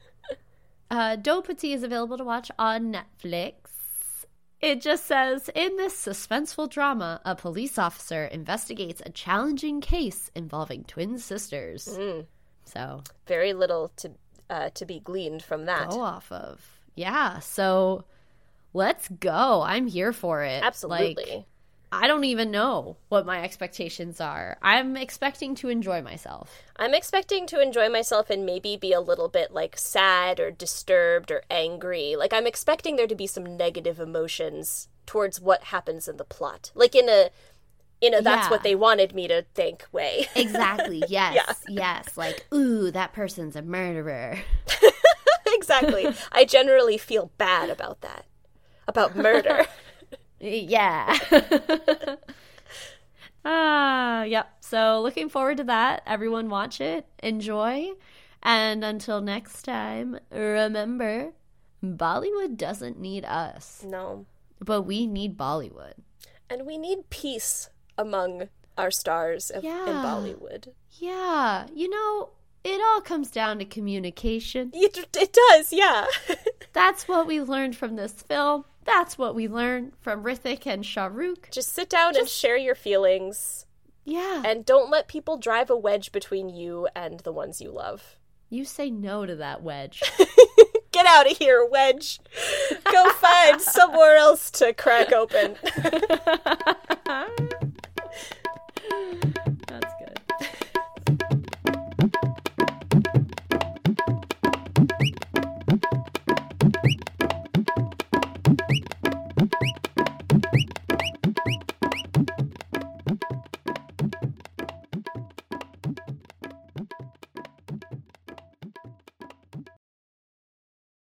Speaker 1: Do Pati is available to watch on Netflix. It just says, in this suspenseful drama, a police officer investigates a challenging case involving twin sisters. So
Speaker 2: very little to be gleaned from that.
Speaker 1: Go off of. Yeah, so let's go. I'm here for it.
Speaker 2: Absolutely.
Speaker 1: I don't even know what my expectations are. I'm expecting to enjoy myself.
Speaker 2: I'm expecting to enjoy myself and maybe be a little bit, like, sad or disturbed or angry. Like, I'm expecting there to be some negative emotions towards what happens in the plot. Like, in a that's what they wanted me to think way.
Speaker 1: Exactly, yes, yes. Like, ooh, that person's a murderer.
Speaker 2: Exactly. I generally feel bad about that. About murder.
Speaker 1: Yeah. Yep. So looking forward to that. Everyone watch it. Enjoy. And until next time, remember, Bollywood doesn't need us.
Speaker 2: No.
Speaker 1: But we need Bollywood.
Speaker 2: And we need peace among our stars in Bollywood.
Speaker 1: Yeah. You know, it all comes down to communication.
Speaker 2: It does, yeah.
Speaker 1: That's what we learned from this film. That's what we learned from Hrithik and Shah Rukh.
Speaker 2: Just sit down and share your feelings.
Speaker 1: Yeah.
Speaker 2: And don't let people drive a wedge between you and the ones you love.
Speaker 1: You say no to that wedge.
Speaker 2: Get out of here, wedge. Go find somewhere else to crack open.